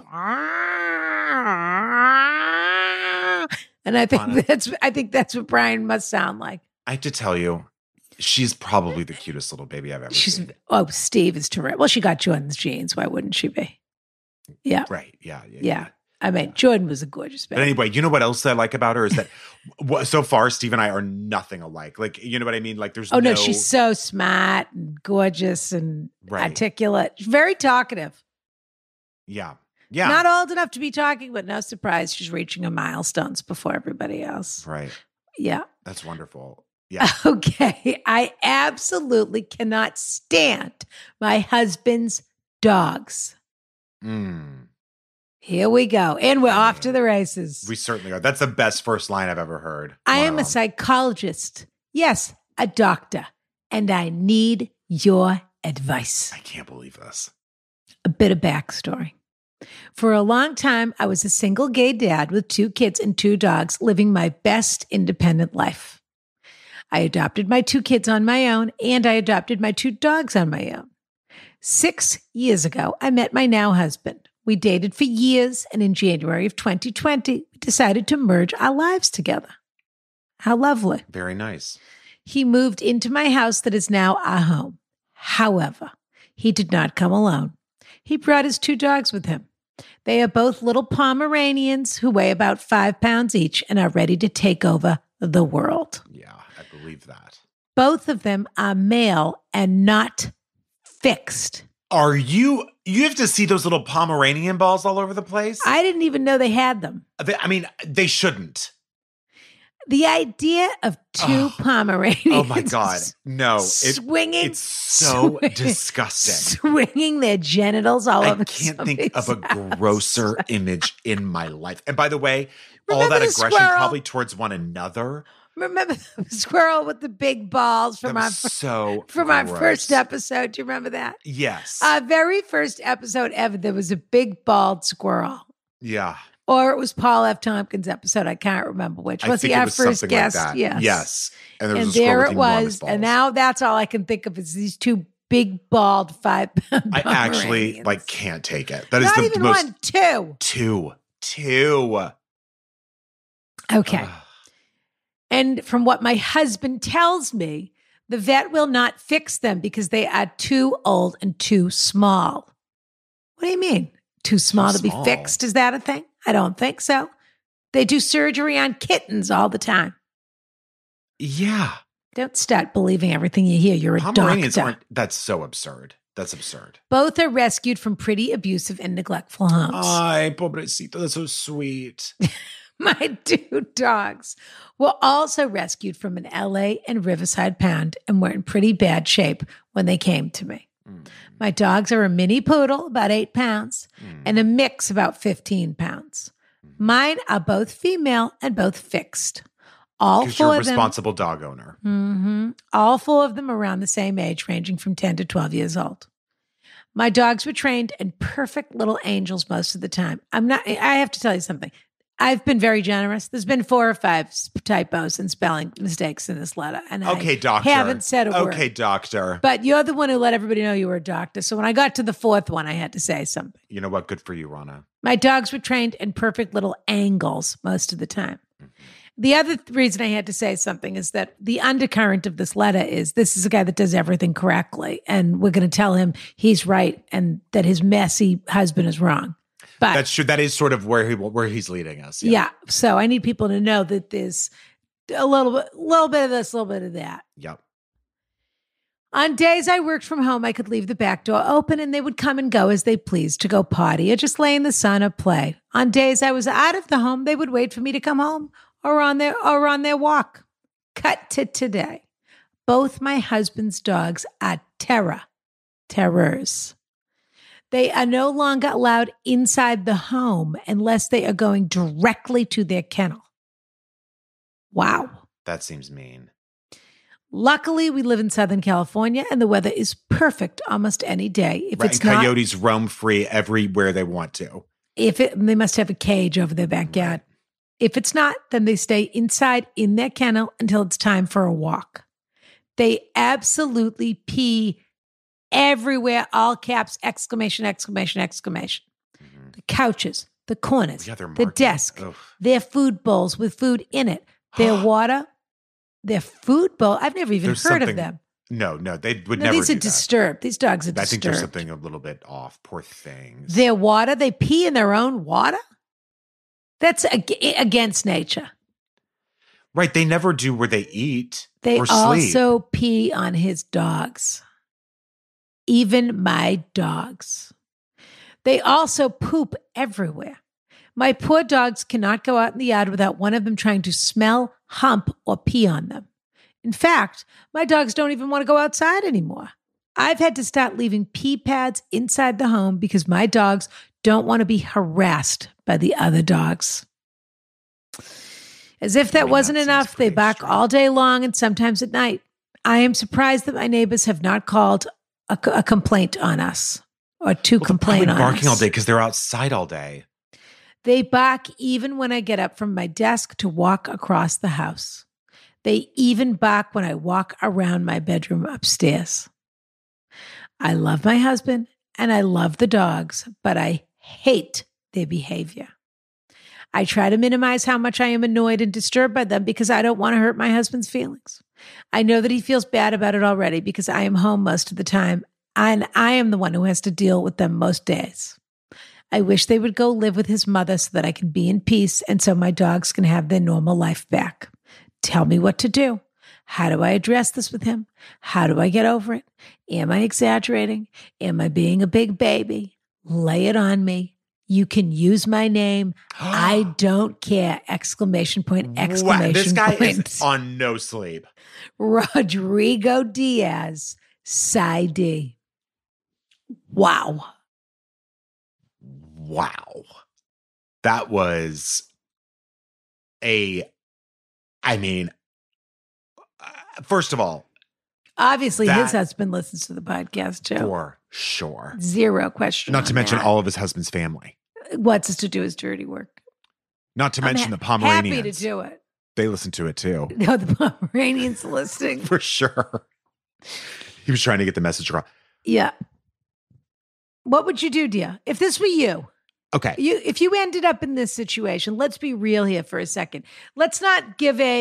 Aah. And I think Honestly. that's I think that's what Brian must sound like. I have to tell you, she's probably the cutest little baby I've ever she's, seen. Oh, Steve is terrific. Well, she got Jordan's genes. Why wouldn't she be? Yeah. Right. Yeah. Yeah. Yeah. yeah. I mean, Jordan was a gorgeous baby. But anyway, you know what else I like about her is that so far, Steve and I are nothing alike. Like, you know what I mean? Like, there's oh, no, no she's so smart and gorgeous and right. articulate. Very talkative. Yeah. Yeah. Not old enough to be talking, but no surprise. She's reaching her milestones before everybody else. Right. Yeah. That's wonderful. Yeah. Okay. I absolutely cannot stand my husband's dogs. Mm. Here we go. And we're off to the races. We certainly are. That's the best first line I've ever heard. I wow. am a psychologist. Yes, a doctor. And I need your advice. I can't believe this. A bit of backstory. For a long time, I was a single gay dad with two kids and two dogs, living my best independent life. I adopted my two kids on my own, and I adopted my two dogs on my own. Six years ago, I met my now husband. We dated for years, and in January of twenty twenty, we decided to merge our lives together. How lovely. Very nice. He moved into my house that is now our home. However, he did not come alone. He brought his two dogs with him. They are both little Pomeranians who weigh about five pounds each and are ready to take over the world. Yeah, I believe that. Both of them are male and not fixed. Are you, you have to see those little Pomeranian balls all over the place? I didn't even know they had them. They, I mean, they shouldn't. The idea of two oh, Pomeranians. Oh my God. No. It, swinging. It's so swing, disgusting. Swinging their genitals all I over. I can't think of a grosser image in my life. And by the way, Remember all that aggression squirrel? Probably towards one another. Remember the squirrel with the big balls from our so from gross. our first episode? Do you remember that? Yes. Our very first episode ever, there was a big bald squirrel. Yeah. Or it was Paul F. Tompkins' episode. I can't remember which. Was he our was first guest? Like yes. Yes. And, there, was and a there it was. Balls. And now that's all I can think of is these two big, bald, five pound I actually like can't take it. That Not is the even most. One, two. Two. Two. Okay. And from what my husband tells me, the vet will not fix them because they are too old and too small. What do you mean? Too small too to small. be fixed? Is that a thing? I don't think so. They do surgery on kittens all the time. Yeah. Don't start believing everything you hear. You're a Pomeranians doctor. Aren't, that's so absurd. That's absurd. Both are rescued from pretty abusive and neglectful homes. Ay, pobrecito. That's so sweet. My two dogs were also rescued from an L A and Riverside pound and were in pretty bad shape when they came to me. Mm. My dogs are a mini poodle, about eight pounds, mm. and a mix, about fifteen pounds. Mm. Mine are both female and both fixed. All four you're a of them, responsible dog owner. Mm-hmm, all four of them around the same age, ranging from ten to twelve years old. My dogs were trained and perfect little angels most of the time. I'm not, I have to tell you something. I've been very generous. There's been four or five typos and spelling mistakes in this letter. And okay, I doctor. haven't said a word. Okay, doctor. But you're the one who let everybody know you were a doctor. So when I got to the fourth one, I had to say something. You know what? Good for you, Rana. My dogs were trained in perfect little angles most of the time. Mm-hmm. The other th- reason I had to say something is that the undercurrent of this letter is this is a guy that does everything correctly. And we're going to tell him he's right and that his messy husband is wrong. But that's true. That is sort of where he where he's leading us. Yeah. yeah. So I need people to know that there's a little bit, little bit of this, a little bit of that. Yep. On days I worked from home, I could leave the back door open and they would come and go as they pleased to go potty or just lay in the sun or play. On days I was out of the home, they would wait for me to come home or on their or on their walk. Cut to today. Both my husband's dogs are terror, terrors. They are no longer allowed inside the home unless they are going directly to their kennel. Wow. That seems mean. Luckily, we live in Southern California and the weather is perfect almost any day. If right, it's and not, coyotes roam free everywhere they want to. If it, they must have a cage over their backyard. Right. If it's not, then they stay inside in their kennel until it's time for a walk. They absolutely pee everywhere, all caps, exclamation, exclamation, exclamation. Mm-hmm. The couches, the corners, yeah, the desk, Ugh. their food bowls with food in it, their water, their food bowl. I've never even There's heard of them. No, no, they would no, never these do are that. disturbed. These dogs are disturbed. I think there's something a little bit off. Poor things. Their water, they pee in their own water? That's ag- against nature. Right, they never do where they eat They or sleep. also pee on his dogs. Even my dogs. They also poop everywhere. My poor dogs cannot go out in the yard without one of them trying to smell, hump, or pee on them. In fact, my dogs don't even want to go outside anymore. I've had to start leaving pee pads inside the home because my dogs don't want to be harassed by the other dogs. As if that I mean, wasn't that enough, they bark extreme. all day long and sometimes at night. I am surprised that my neighbors have not called a, a complaint on us or to well, complain on us. They're barking all day because they're outside all day. They bark even when I get up from my desk to walk across the house. They even bark when I walk around my bedroom upstairs. I love my husband and I love the dogs, but I hate their behavior. I try to minimize how much I am annoyed and disturbed by them because I don't want to hurt my husband's feelings. I know that he feels bad about it already because I am home most of the time and I am the one who has to deal with them most days. I wish they would go live with his mother so that I can be in peace and so my dogs can have their normal life back. Tell me what to do. How do I address this with him? How do I get over it? Am I exaggerating? Am I being a big baby? Lay it on me. You can use my name. I don't care. Exclamation point, exclamation wow, this guy point. is on no sleep. Rodrigo Diaz, Psy D. Wow. Wow. That was a, I mean, uh, first of all. Obviously, his husband listens to the podcast too. For sure. Zero question. Not to mention that. all of his husband's family. What's this to do his dirty work? Not to I'm mention ha- the Pomeranians. Happy to do it. They listen to it too. No, the Pomeranians listening. For sure. He was trying to get the message across. Yeah. What would you do, dear? If this were you. Okay. You, if you ended up in this situation, let's be real here for a second. Let's not give a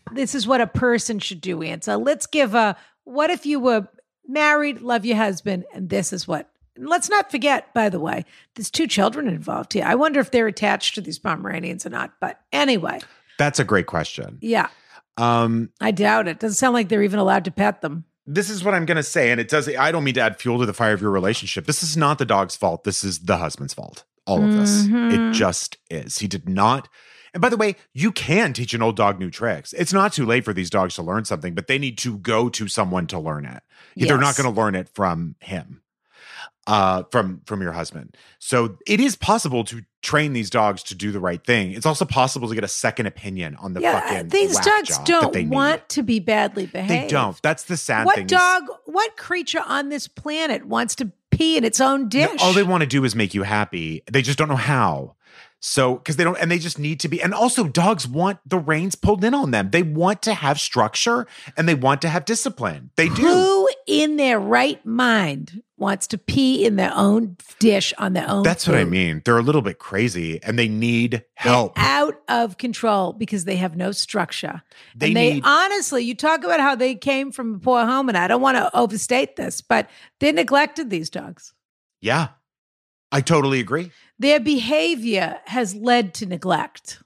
this is what a person should do answer. Let's give a, what if you were married, love your husband, and this is what, and let's not forget, by the way, there's two children involved here. I wonder if they're attached to these Pomeranians or not. But anyway. That's a great question. Yeah. Um, I doubt it. Doesn't sound like they're even allowed to pet them. This is what I'm going to say. And it does, I don't mean to add fuel to the fire of your relationship. This is not the dog's fault. This is the husband's fault. All of this. Mm-hmm. It just is. He did not. And by the way, you can teach an old dog new tricks. It's not too late for these dogs to learn something, but they need to go to someone to learn it. Yes. They're not going to learn it from him, uh, from, from your husband. So it is possible to train these dogs to do the right thing. It's also possible to get a second opinion on the yeah, fucking these whack dogs job don't that they want need. to be badly behaved. They don't. That's the sad what thing. What dog, what creature on this planet wants to pee in its own dish? No, all they want to do is make you happy. They just don't know how. So, because they don't, and they just need to be, and also dogs want the reins pulled in on them. They want to have structure and they want to have discipline. They do. Who in their right mind wants to pee in their own dish on their own That's food? what I mean. They're a little bit crazy and they need help. They're out of control because they have no structure. They and they need, honestly, you talk about how they came from a poor home, and I don't want to overstate this, but they neglected these dogs. Yeah, I totally agree. Their behavior has led to neglect.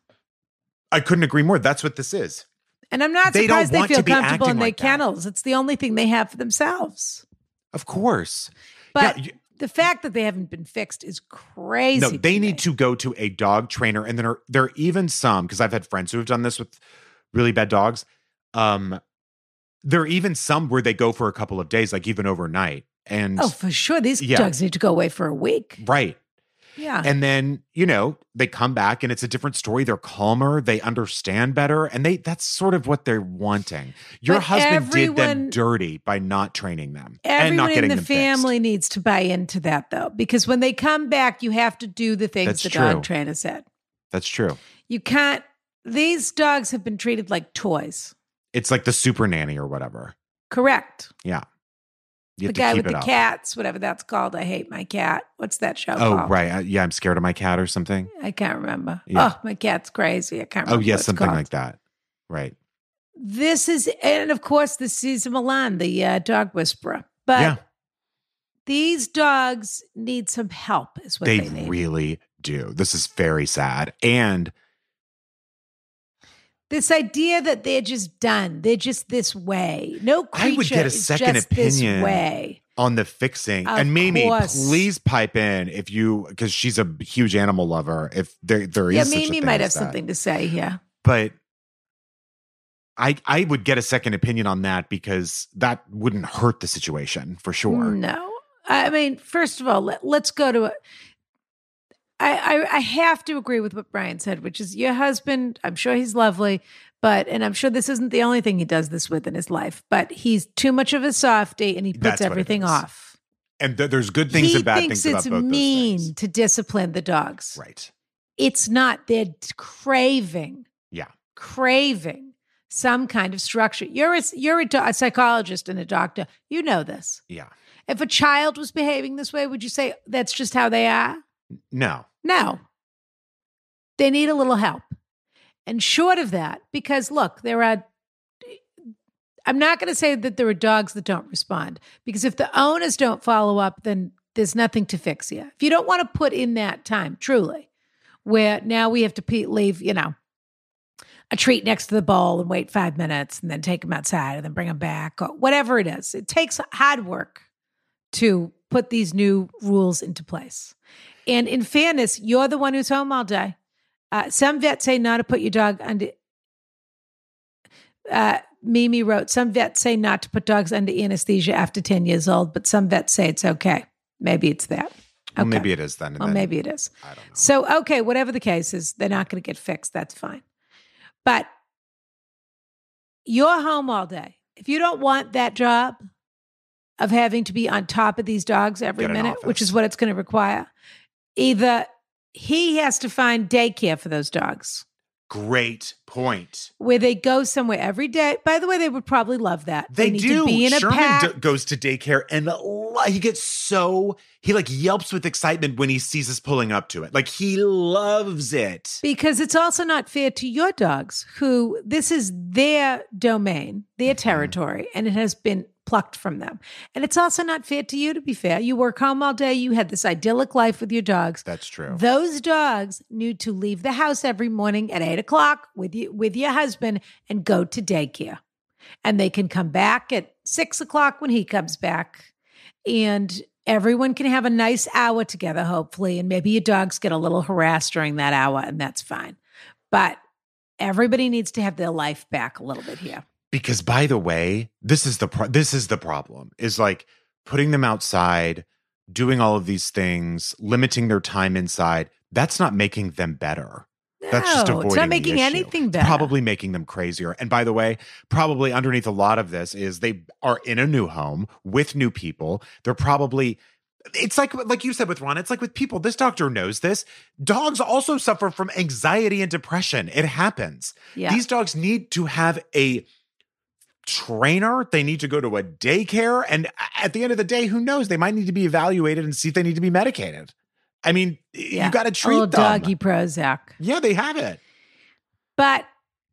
I couldn't agree more. That's what this is. And I'm not They surprised don't they want feel to be comfortable in acting their like that. kennels. It's the only thing they have for themselves. Of course. But Yeah, you- the fact that they haven't been fixed is crazy. No, they to need me. to go to a dog trainer. And then there, there are even some, because I've had friends who have done this with really bad dogs. Um, there are even some where they go for a couple of days, like even overnight. And Oh, for sure. These Yeah. dogs need to go away for a week. right. Yeah. And then, you know, they come back and it's a different story. They're calmer, they understand better, and they that's sort of what they're wanting. Your But husband did them everyone- dirty by not training them and Everyone not in getting the them family fixed. needs to buy into that, though, because when they come back, you have to do the things That's the true. dog trainer said. That's true. You can't, these dogs have been treated like toys. It's like the super nanny or whatever. Correct. Yeah. You The have to guy keep with it the up. cats, whatever that's called. I hate my cat. What's that show Oh, called? right. Uh, yeah, I'm scared of my cat or something. I can't remember. Yeah. Oh, my cat's crazy. I can't Oh, remember. yes, what it's something called. like that. Right. This is, and of course, this is Milan, the uh, dog whisperer. But Yeah. these dogs need some help, is what They, they, need. really do. This is very sad. And This idea that they're just done, they're just this way. No creature I would get a is second just this opinion way. on the fixing. Of and Mimi, course. please pipe in if you, because she's a huge animal lover. If there there is Yeah, such a Mimi thing might have as that. something to say here. But I I would get a second opinion on that because that wouldn't hurt the situation for sure. No, I mean, first of all, let, let's go to it. I, I I have to agree with what Brian said, which is your husband. I'm sure he's lovely, but and I'm sure this isn't the only thing he does this with in his life. But he's too much of a softie, and he puts That's what it everything is. off. And th- there's good things he and bad thinks things it's about both mean those things. to discipline the dogs. Right. It's not. They're craving. Yeah. Craving some kind of structure. You're a, you're a, do- a psychologist and a doctor. You know this. Yeah. If a child was behaving this way, would you say that's just how they are? No. No. They need a little help. And short of that, because look, there are, I'm not going to say that there are dogs that don't respond, because if the owners don't follow up, then there's nothing to fix here. If you don't want to put in that time, truly, where now we have to pe- leave, you know, a treat next to the bowl and wait five minutes and then take them outside and then bring them back, or whatever it is. It takes hard work to put these new rules into place. And in fairness, you're the one who's home all day. Uh, some vets say not to put your dog under. Uh, Mimi wrote, some vets say not to put dogs under anesthesia after ten years old, but some vets say it's okay. Maybe it's that. Okay. Well, maybe it is then. and Well, then- maybe it is. I don't know. So, okay, whatever the case is, they're not going to get fixed. That's fine. But you're home all day. If you don't want that job of having to be on top of these dogs every Get an minute, which office. is what it's going to require, either he has to find daycare for those dogs. Great point. Where they go somewhere every day. By the way, they would probably love that. They, they need do. To be in a Sherman pack. d- goes to daycare and lo- he gets so, he like yelps with excitement when he sees us pulling up to it. Like he loves it. Because it's also not fair to your dogs who this is their domain, their territory, and it has been plucked from them. And it's also not fair to you, to be fair. You work home all day. You had this idyllic life with your dogs. That's true. Those dogs need to leave the house every morning at eight o'clock with you, with your husband and go to daycare. And they can come back at six o'clock when he comes back. And everyone can have a nice hour together, hopefully. And maybe your dogs get a little harassed during that hour, and that's fine. But everybody needs to have their life back a little bit here. Because by the way, this is the pro- this is the problem, is like putting them outside, doing all of these things, limiting their time inside. That's not making them better. No, That's just avoiding it's not making the issue. anything better. Probably making them crazier. And by the way, probably underneath a lot of this is they are in a new home with new people. They're probably, it's like, like you said with Ron, it's like with people, this doctor knows this. Dogs also suffer from anxiety and depression. It happens. Yeah. These dogs need to have a trainer. They need to go to a daycare. And at the end of the day, who knows? They might need to be evaluated and see if they need to be medicated. I mean, Yeah. you got to treat a little them. doggy Prozac. Yeah, they have it. But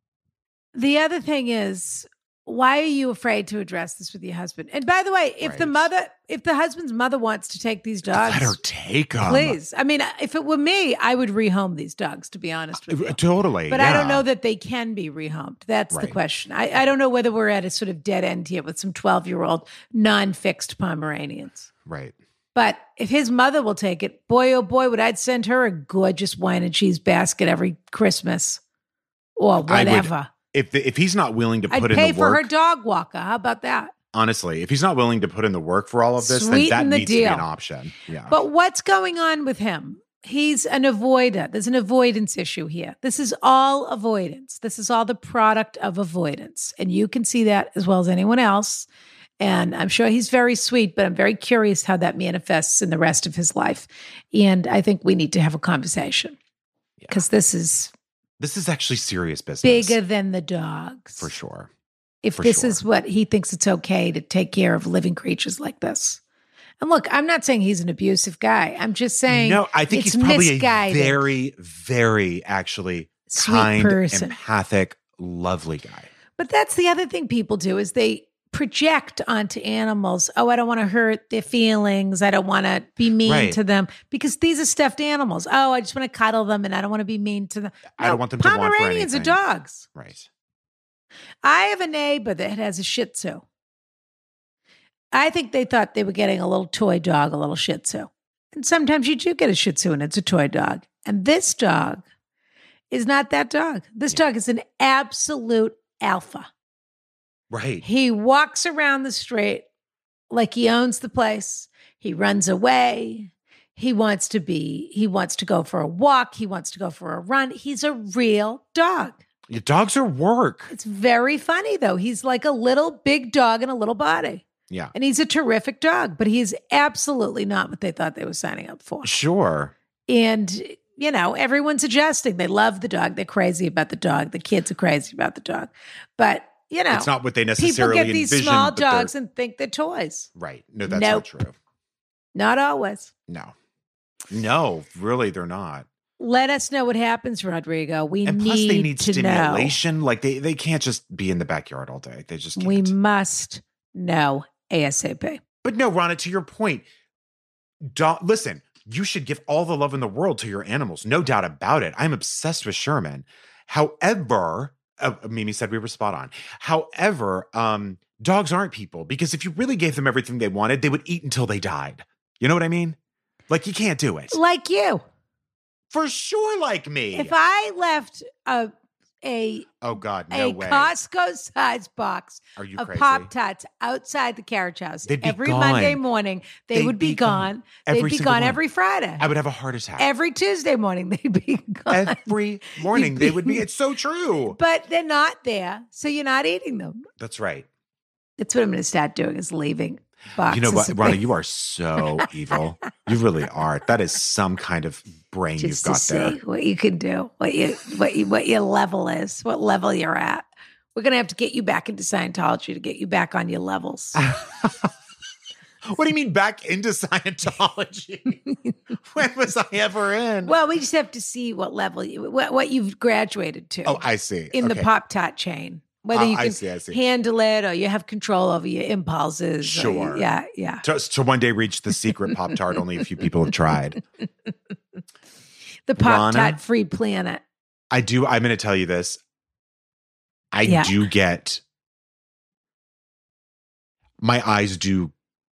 the other thing is, why are you afraid to address this with your husband? And by the way, if the Right. mother, if the husband's mother wants to take these dogs, Let her take them. please. I mean, if it were me, I would rehome these dogs, to be honest with you. Totally. But yeah. I don't know that they can be rehomed. That's the Right. question. I, I don't know whether we're at a sort of dead end here with some twelve-year-old non-fixed Pomeranians. Right. But if his mother will take it, boy, oh boy, would I send her a gorgeous wine and cheese basket every Christmas or whatever. If the, if he's not willing to I'd put in pay the for work, her dog walker. How about that? honestly, if he's not willing to put in the work for all of this, Sweeten then that the needs to be deal. an option. Yeah. But what's going on with him? He's an avoider. There's an avoidance issue here. This is all avoidance. This is all the product of avoidance. And you can see that as well as anyone else. And I'm sure he's very sweet, but I'm very curious how that manifests in the rest of his life. And I think we need to have a conversation because yeah. this is this is actually serious business. Bigger than the dogs. For sure. If For this sure. is what he thinks it's okay to take care of living creatures like this. And look, I'm not saying he's an abusive guy. I'm just saying no, I think it's he's probably misguided. a very, very actually Sweet kind, person. empathic, lovely guy. But that's the other thing people do is they project onto animals. Oh, I don't want to hurt their feelings. I don't want to be mean Right. to them because these are stuffed animals. Oh, I just want to cuddle them and I don't want to be mean to them. I don't want them to want for Pomeranians are anything. dogs. Right. I have a neighbor that has a Shih Tzu. I think they thought they were getting a little toy dog, a little Shih Tzu. And sometimes you do get a Shih Tzu and it's a toy dog. And this dog is not that dog. This Yeah. dog is an absolute alpha. Right. He walks around the street like he owns the place. He runs away. He wants to be, he wants to go for a walk. He wants to go for a run. He's a real dog. Your dogs are work. It's very funny though. He's like a little big dog in a little body. Yeah. And he's a terrific dog, but he's absolutely not what they thought they were signing up for. Sure. And, you know, everyone's adjusting. They love the dog. They're crazy about the dog. The kids are crazy about the dog. But, you know, It's not what they people necessarily get these envisioned, small but they're- dogs and think they're toys. Right. No, that's Nope. not true. Not always. No. No, really, they're not. Let us know what happens, Rodrigo. We And need plus, they need to stimulation. Like they, they can't just be in the backyard all day. They just know. can't. We must know ASAP. But no, Ronna, to your point, do- listen, you should give all the love in the world to your animals. No doubt about it. I'm obsessed with Sherman. However, uh, Mimi said we were spot on. However, um, dogs aren't people because if you really gave them everything they wanted, they would eat until they died. You know what I mean? Like you can't do it. Like you. For sure, like me. If I left a a oh God, no a way. Costco size box Are you of crazy? Pop Tarts outside the carriage house They'd be every gone. Monday morning, they They'd would be, be gone. gone. They'd Every be single gone one. every Friday. I would have a heart attack. Every Tuesday morning, they'd be gone. Every morning You'd they be- would be. It's so true. But they're not there, so you're not eating them. That's right. That's what I'm going to start doing is leaving boxes. You know what, Rana, you are so evil. You really are. That is some kind of brain Just you've got to there. See what you can do, what you what you what your level is, what level you're at. We're gonna have to get you back into Scientology to get you back on your levels. What do you mean back into Scientology? When was I ever in? Well, we just have to see what level you what, what you've graduated to. Oh, I see. In okay. the Pop-Tart chain. Whether Oh, you can I see, I see. handle it or you have control over your impulses. Sure. Or, yeah, yeah. Just to one day reach the secret Pop-Tart only a few people have tried. The Pop-Tart free planet. I do. I'm going to tell you this. I Yeah. do get, my eyes do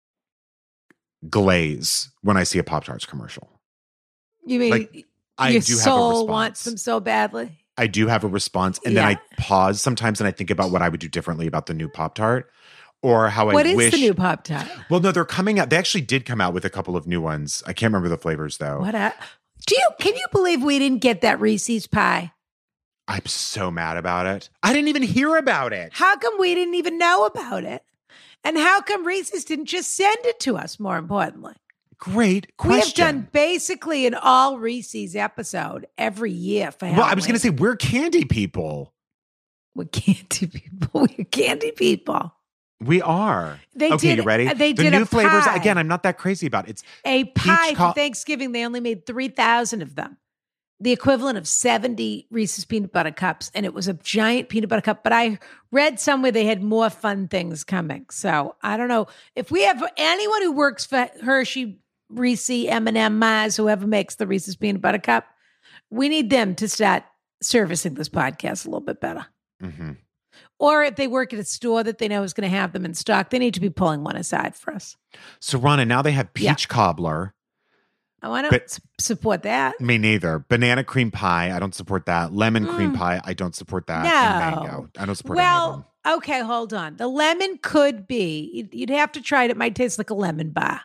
glaze when I see a Pop-Tarts commercial. You mean Like, I your do have a soul response. wants them so badly? I do have a response. And Yeah. then I pause sometimes and I think about what I would do differently about the new Pop-Tart or how I What is wish. the new Pop-Tart? Well, no, they're coming out. They actually did come out with a couple of new ones. I can't remember the flavors though. What? A, do you? Can you believe we didn't get that Reese's pie? I'm so mad about it. I didn't even hear about it. How come we didn't even know about it? And how come Reese's didn't just send it to us? More importantly, Great question. we have done basically an all Reese's episode every year for Halloween. Well, I was going to say we're candy people. We're candy people. We're candy people. We are. They okay, did- you ready? they the did new a flavors. pie. Again, I'm not that crazy about it. It's A pie co- for Thanksgiving. They only made three thousand of them. The equivalent of seventy Reese's peanut butter cups. And it was a giant peanut butter cup. But I read somewhere they had more fun things coming. So I don't know. If we have anyone who works for Hershey, Reese, M and M, Mars, whoever makes the Reese's peanut butter cup, we need them to start servicing this podcast a little bit better. Mm-hmm. Or if they work at a store that they know is going to have them in stock, they need to be pulling one aside for us. So, Rana, now they have peach Yeah. cobbler. I want to But- s- support that. Me neither. Banana cream pie. I don't support that. Lemon cream Mm. pie. I don't support that. No. And mango. I don't support any of them. Well, okay, hold on. The lemon could be, you'd, you'd have to try it. It might taste like a lemon bar.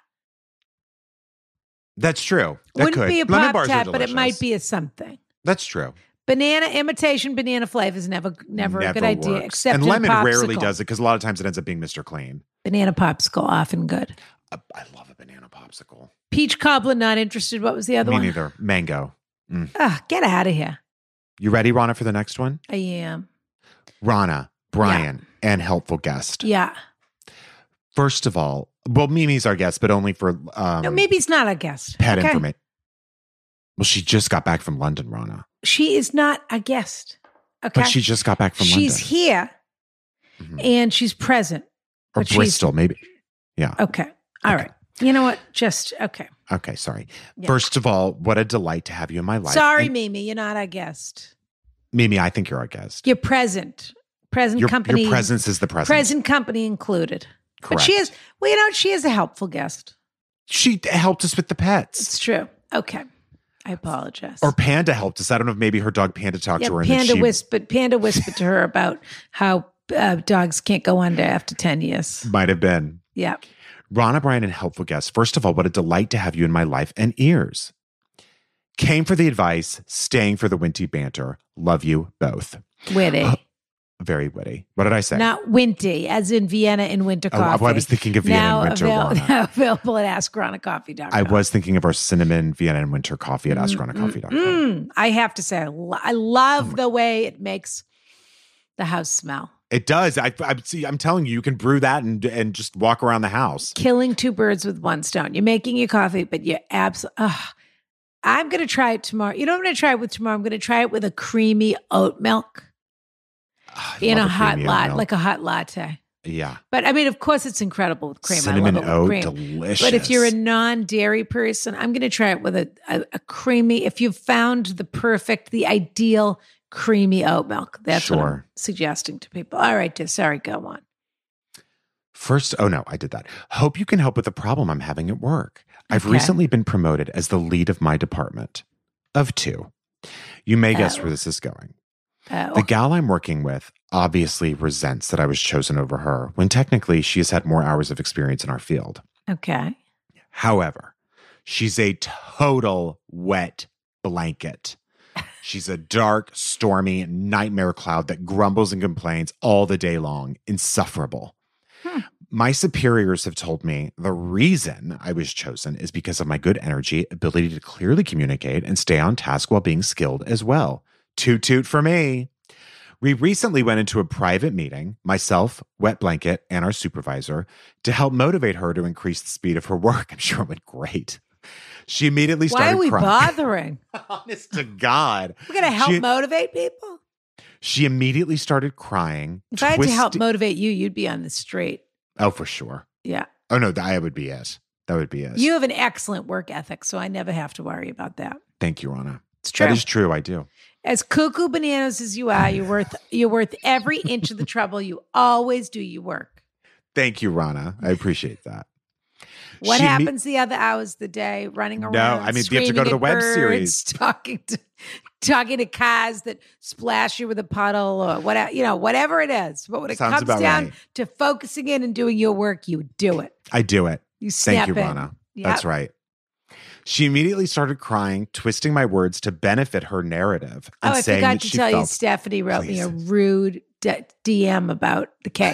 That's true. That Wouldn't could. be a Lemon bars are Pop-Tart, but it might delicious. be a something. That's true. Banana, imitation banana flavor is never, never, a good idea. works. Except and in a lemon rarely popsicle. does it because a lot of times it ends up being Mister Clean. Banana popsicle, often good. I, I love a banana popsicle. Peach cobbler, not interested. What was the other Me one? neither. Mango. Mm. Ah, get out of here. You ready, Rana, for the next one? I am. Rana, Brian, and helpful guest. Yeah. First of all, well, Mimi's our guest, but only for um, No, maybe it's not a guest. pet Okay. information. Well, she just got back from London, Rana. She is not a guest. Okay. But she just got back from she's London. here Mhm. and she's present. Or but she's- Bristol, maybe. Yeah. Okay. All Okay. right. You know what? Just, okay. Okay, sorry. Yeah. First of all, what a delight to have you in my life. Sorry, And Mimi, you're not our guest. Mimi, I think you're our guest. You're present. Present Your, company. your presence is the presence. Present company included. But Correct. she is, well, you know, she is a helpful guest. She helped us with the pets. It's true. Okay. I apologize. Or Panda helped us. I don't know if maybe her dog Panda talked yeah, to her. and then Panda she, whispered, Panda whispered to her about how uh, dogs can't go under after ten years. Might have been. Yeah. Rana, Brian, and helpful guest. First of all, what a delight to have you in my life and ears. Came for the advice, staying for the witty banter. Love you both. Witty. Uh, Very witty. What did I say? Not winty, as in Vienna in winter Oh, coffee. I was thinking of Vienna now and winter. avail- Rana. now available at ask rana coffee dot com. I was thinking of our cinnamon Vienna and winter coffee at ask rana coffee dot com. Mm, I have to say, I, lo- I love the way it makes the house smell. It does. I, I see. I'm telling you, you can brew that and and just walk around the house. Killing two birds with one stone. You're making your coffee, but you're absolutely. I'm going to try it tomorrow. You know what I'm going to try it with tomorrow? I'm going to try it with a creamy oat milk Ah, I in a love hot creamy oat latte, milk. like a hot latte. Yeah, But I mean, of course, it's incredible with cream. cinnamon I love it with oat, cream. delicious. But if you're a non-dairy person, I'm going to try it with a, a, a creamy. If you've found the perfect, the ideal creamy oat milk, that's what I'm Sure. suggesting to people. All right, dear. Sorry, go on. First, oh no, I did that. Hope you can help with the problem I'm having at work. I've Okay. recently been promoted as the lead of my department of two. You may guess Oh. where this is going. Oh, The gal I'm working with obviously resents that I was chosen over her when technically she has had more hours of experience in our field. okay. However, she's a total wet blanket. She's a dark, stormy nightmare cloud that grumbles and complains all the day long. Insufferable. Hmm. My superiors have told me the reason I was chosen is because of my good energy, ability to clearly communicate, and stay on task while being skilled as well. Toot toot for me. We recently went into a private meeting, myself, Wet Blanket, and our supervisor, to help motivate her to increase the speed of her work. I'm sure it went great. She immediately started crying. Why are we crying. bothering? Honest to God. We're going to help she, motivate people? She immediately started crying. If I had to help motivate you, you'd be on the street. Oh, for sure. Yeah. Oh, no, that would be it. That would be it. You have an excellent work ethic, so I never have to worry about that. Thank you, Rana. It's true. That is true. I do. As cuckoo bananas as you are, you're worth you're worth every inch of the trouble. You always do your work. Thank you, Rana. I appreciate that. What she happens me- the other hours of the day? Running around. No, I mean you have to go to the web birds, series, talking to talking to cars that splash you with a puddle or whatever, you know, whatever it is. But when it Sounds comes down right. to focusing in and doing your work, you do it. I do it. You snap Thank you, in. Rana. Yep. That's right. She immediately started crying, twisting my words to benefit her narrative. And oh, I saying forgot that to she tell felt, you, Stephanie wrote Please. me a rude d- D M about the cake.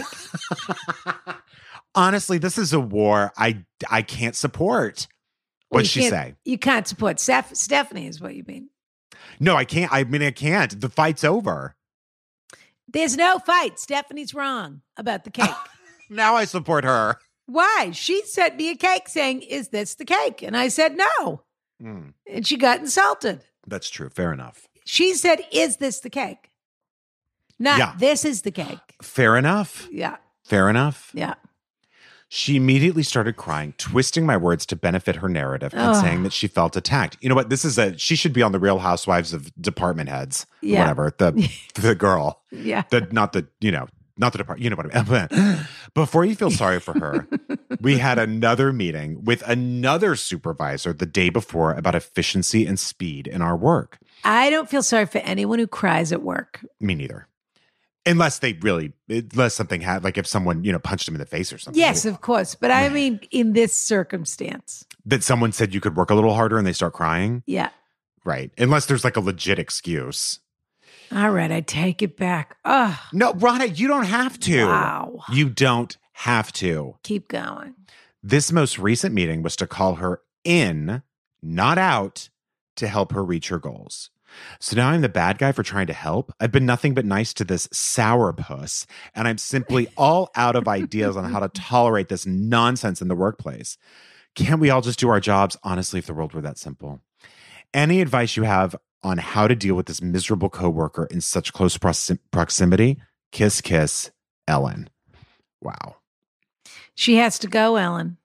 Honestly, this is a war I I can't support. Well, What'd you she can't- say? You can't support Steph- Stephanie is what you mean. No, I can't. I mean, I can't. The fight's over. There's no fight. Stephanie's wrong about the cake. Now I support her. Why? She sent me a cake saying, "Is this the cake?" And I said, "No." Mm, And she got insulted. that's true. Fair enough. She said, "Is this the cake?" Not, Yeah. "This is the cake." Fair enough. Yeah. Fair enough. Yeah. She immediately started crying, twisting my words to benefit her narrative and Ugh. saying that she felt attacked. You know what? This is a, she should be on the Real Housewives of Department Heads, Yeah. whatever. The, the girl, Yeah. the, not the, you know, not the department, you know what I mean? Before you feel sorry for her, we had another meeting with another supervisor the day before about efficiency and speed in our work. I don't feel sorry for anyone who cries at work. Me neither. Unless they really, unless something had, like if someone, you know, punched them in the face or something. Yes, of course. But I mean, in this circumstance. That someone said you could work a little harder and they start crying. Yeah. Right. Unless there's like a legit excuse. All right. I take it back. Oh, No, Rana, you don't have to. wow. You don't have to. Keep going. This most recent meeting was to call her in, not out, to help her reach her goals. So now I'm the bad guy for trying to help. I've been nothing but nice to this sourpuss, and I'm simply all out of ideas on how to tolerate this nonsense in the workplace. Can't we all just do our jobs? Honestly, if the world were that simple. Any advice you have on how to deal with this miserable coworker in such close proxim- proximity? Kiss, kiss, Ellen. Wow. She has to go, Ellen.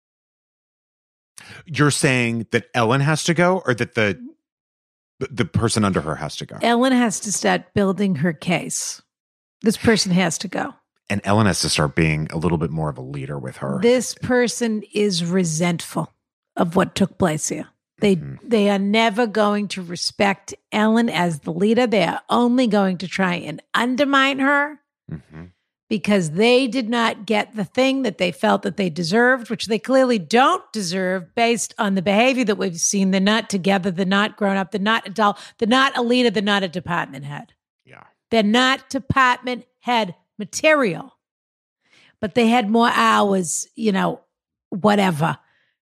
You're saying that Ellen has to go, or that the the person under her has to go? Ellen has to start building her case. This person has to go. And Ellen has to start being a little bit more of a leader with her. This person is resentful of what took place here. They Mhm. they are never going to respect Ellen as the leader. They are only going to try and undermine her Mm-hmm. because they did not get the thing that they felt that they deserved, which they clearly don't deserve based on the behavior that we've seen. They're not together. They're not grown up. They're not adult. They're not a leader. They're not a department head. Yeah. They're not department head material, but they had more hours, you know, whatever.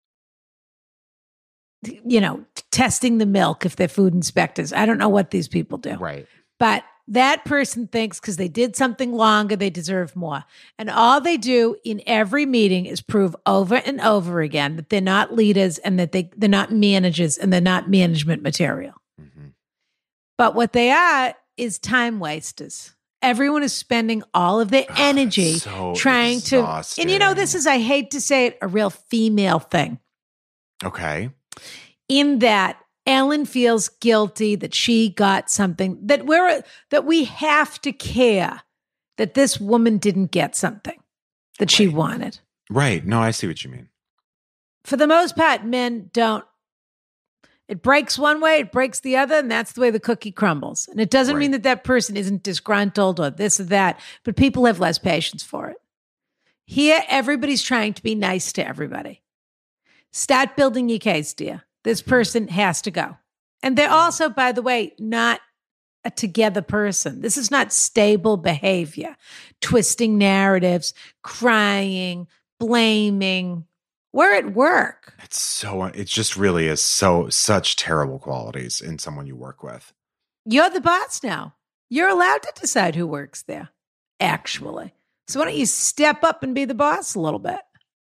You know, testing the milk if they're food inspectors. I don't know what these people do. Right. But that person thinks because they did something longer, they deserve more. And all they do in every meeting is prove over and over again that they're not leaders and that they, they're not managers and they're not management material. Mm-hmm. But what they are is time wasters. Everyone is spending all of their Oh, energy that's so trying to, and you know, this exhausting. is, I hate to say it, a real female thing. Okay. In that Ellen feels guilty that she got something that we're that we have to care that this woman didn't get something that she Right. wanted. Right. No, I see what you mean. For the most part, men don't. It breaks one way, it breaks the other, and that's the way the cookie crumbles. And it doesn't Right. mean that that person isn't disgruntled or this or that, but people have less patience for it. Here, everybody's trying to be nice to everybody. Start building your case, dear. This person has to go. And they're also, by the way, not a together person. This is not stable behavior, twisting narratives, crying, blaming. We're at work. It's so, it just really is so, such terrible qualities in someone you work with. You're the boss now. You're allowed to decide who works there, actually. So why don't you step up and be the boss a little bit?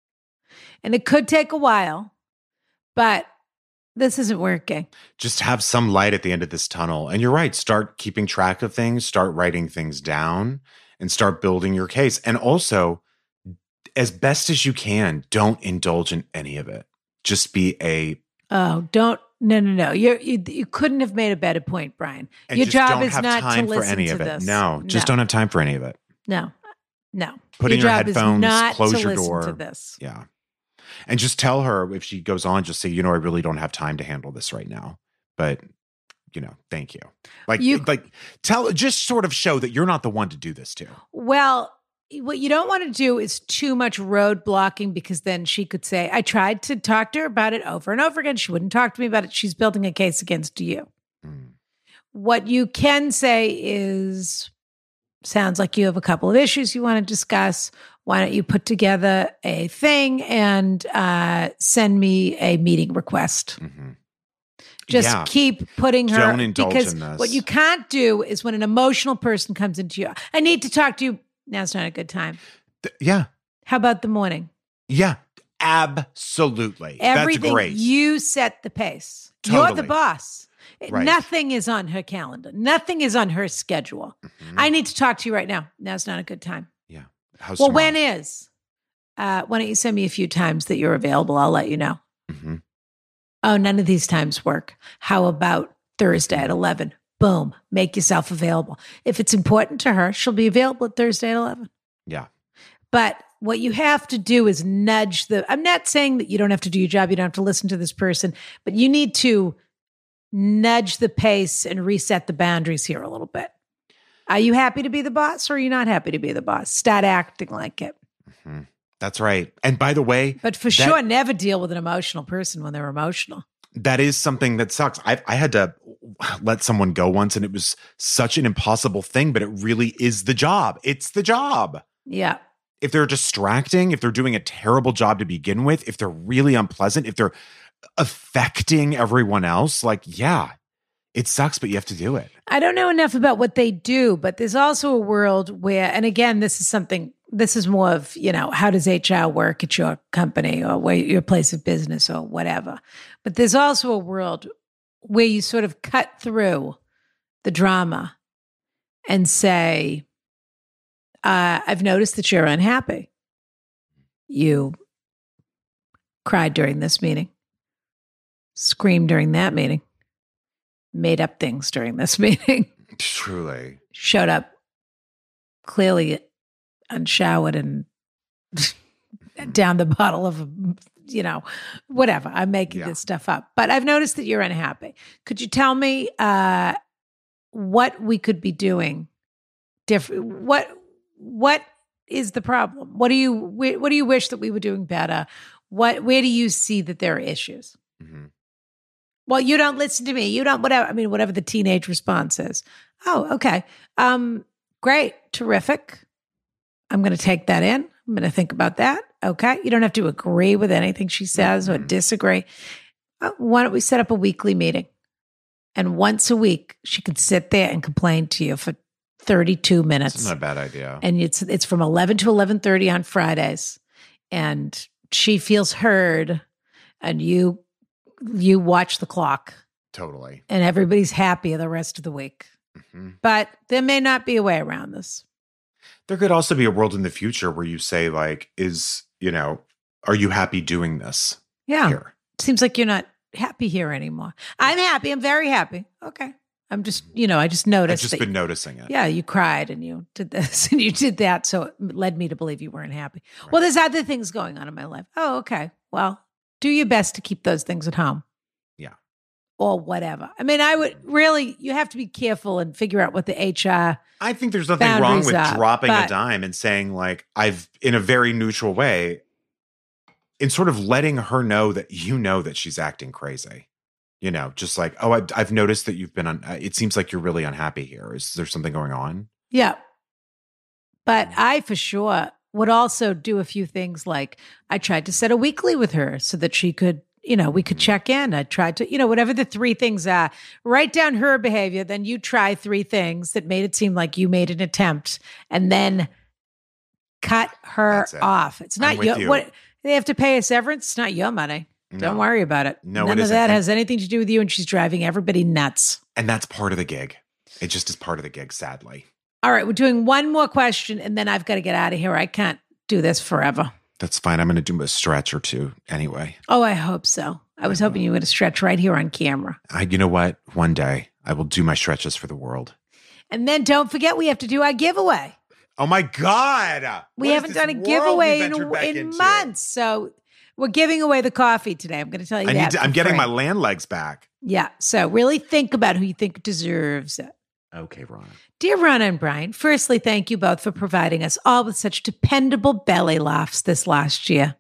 And it could take a while, but this isn't working. Just have some light at the end of this tunnel. And you're right. Start keeping track of things, start writing things down, and start building your case. And also, as best as you can, don't indulge in any of it. Just be a... Oh, don't. No, no, no. You're, you you couldn't have made a better point, Brian. And Your just job don't is have not time to for listen any to of it. this. No, just no. don't have time for any of it. No, no. Put in your, your job headphones, is not close to your listen door. To this. Yeah. And just tell her if she goes on, just say, you know, I really don't have time to handle this right now. But, you know, thank you. Like, You- like tell, just sort of show that you're not the one to do this to. Well, what you don't want to do is too much road blocking, because then she could say, I tried to talk to her about it over and over again. She wouldn't talk to me about it. She's building a case against you. Mm. What you can say is, sounds like you have a couple of issues you want to discuss. Why don't you put together a thing and uh, send me a meeting request? Mm-hmm. Just Yeah. keep putting her. Don't indulge because in this. what you can't do is when an emotional person comes into you, I need to talk to you. Now's not a good time. Th- yeah. How about the morning? Yeah. Absolutely. Everything, That's great. you set the pace. You're Totally. the boss. Right. Nothing is on her calendar. Nothing is on her schedule. Mhm. I need to talk to you right now. Now's not a good time. Yeah. How's Well, tomorrow? when is? Uh, why don't you send me a few times that you're available? I'll let you know. Mhm. Oh, none of these times work. How about Thursday at eleven? Boom. Make yourself available. If it's important to her, she'll be available at Thursday at eleven. Yeah. But what you have to do is nudge the, I'm not saying that you don't have to do your job, you don't have to listen to this person, but you need to nudge the pace and reset the boundaries here a little bit. Are you happy to be the boss, or are you not happy to be the boss? Start acting like it. Mm-hmm. That's right. And by the way, But for that, sure, never deal with an emotional person when they're emotional. that is something that sucks. I I had to let someone go once, and it was such an impossible thing, but it really is the job. It's the job. Yeah. If they're distracting, if they're doing a terrible job to begin with, if they're really unpleasant, if they're affecting everyone else, like, yeah, it sucks, but you have to do it. I don't know enough about what they do, but there's also a world where, and again, this is something, this is more of, you know, how does H R work at your company or where your place of business or whatever. But there's also a world where you sort of cut through the drama and say, uh, I've noticed that you're unhappy. You cried during this meeting, screamed during that meeting, made up things during this meeting. Truly. Showed up clearly unshowered and down the bottle of, you know, whatever. I'm making Yeah. this stuff up. But I've noticed that you're unhappy. Could you tell me uh, what we could be doing different? What What is the problem? What do you wh- What do you wish that we were doing better? What Where do you see that there are issues? Mm-hmm. Well, you don't listen to me. You don't, whatever. I mean, whatever the teenage response is. Oh, okay. Um, great. Terrific. I'm going to take that in. I'm going to think about that. Okay. You don't have to agree with anything she says or Mhm. disagree. Uh, why don't we set up a weekly meeting? And once a week, she could sit there and complain to you for thirty-two minutes. That's not a bad idea. And it's it's from eleven to eleven thirty on Fridays. And she feels heard, and you you watch the clock, Totally. and everybody's happy the rest of the week. Mm-hmm. But there may not be a way around this. There could also be a world in the future where you say, like, is, you know, are you happy doing this Yeah. here? Seems like you're not happy here anymore. I'm happy. I'm very happy. Okay. I'm just, you know, I just I've noticed just that been noticing it. yeah, you cried and you did this and you did that. So it led me to believe you weren't happy. Well, there's other things going on in my life. Oh, okay. Well, do your best to keep those things at home. Yeah. Or whatever. I mean, I would really, you have to be careful and figure out what the H R. I think there's nothing wrong Boundaries with up, dropping but- a dime and saying, like, I've, in a very neutral way, in sort of letting her know that you know that she's acting crazy. You know, just like, oh, I've, I've noticed that you've been on, uh, it seems like you're really unhappy here. Is there something going on? Yeah. But I, for sure, would also do a few things like I tried to set a weekly with her so that she could, you know, we could check in. I tried to, you know, whatever the three things are, write down her behavior. Then you try three things that made it seem like you made an attempt and then cut her it. off. It's not your, you. what they have to pay a severance. It's not your money. No. Don't worry about it. No, None it of isn't. that has anything to do with you. And she's driving everybody nuts. And that's part of the gig. It just is part of the gig, sadly. All right. We're doing one more question and then I've got to get out of here. I can't do this forever. That's fine. I'm going to do a stretch or two anyway. Oh, I hope so. I was hoping you were going to stretch right here on camera. I, you know what? One day I will do my stretches for the world. And then don't forget we have to do our giveaway. Oh my God. We haven't done a giveaway in, in months. So we're giving away the coffee today. I'm going to tell you I that. Need to, I'm getting free. my land legs back. Yeah. So really think about who you think deserves it. Okay, Ronna. Dear Ronna and Brian, firstly, thank you both for providing us all with such dependable belly laughs this last year.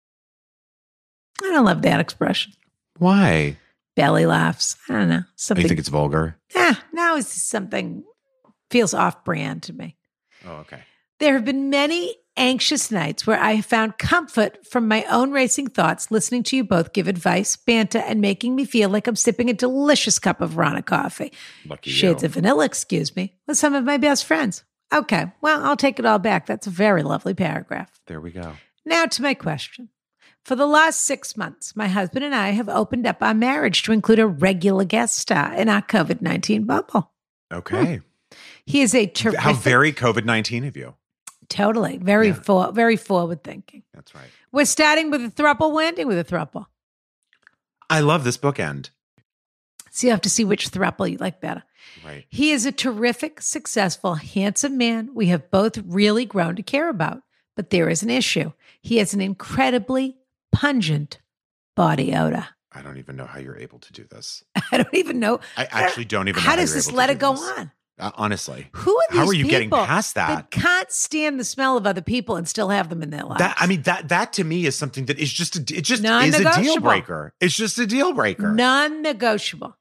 I don't love that expression. Why? Belly laughs. I don't know. Something. You think it's vulgar? Ah, now it's something feels off-brand to me. Oh, okay. There have been many anxious nights where I have found comfort from my own racing thoughts, listening to you both give advice, banter, and making me feel like I'm sipping a delicious cup of Ronna coffee. Lucky Shades you. of vanilla, excuse me, with some of my best friends. Okay, well, I'll take it all back. That's a very lovely paragraph. There we go. Now to my question. For the last six months, my husband and I have opened up our marriage to include a regular guest star in our COVID nineteen bubble. Okay. Hmm. He is a terrific... How very COVID nineteen of you. Totally. Very, Yeah. for, very forward thinking. That's right. We're starting with a throuple, we're ending with a throuple. I love this bookend. So you have to see which throuple you like better. Right. He is a terrific, successful, handsome man we have both really grown to care about. But there is an issue. He has an incredibly pungent body odor. I don't even know how you're able to do this. I don't even know. I actually don't even know How how does you're this able let to it do go this. on? Uh, honestly. Who are these How are you getting people past that? can't stand the smell of other people and still have them in their lives? That I mean that that to me is something that is just a, it just is a Non-negotiable. deal breaker. It's just a deal breaker. Non-negotiable.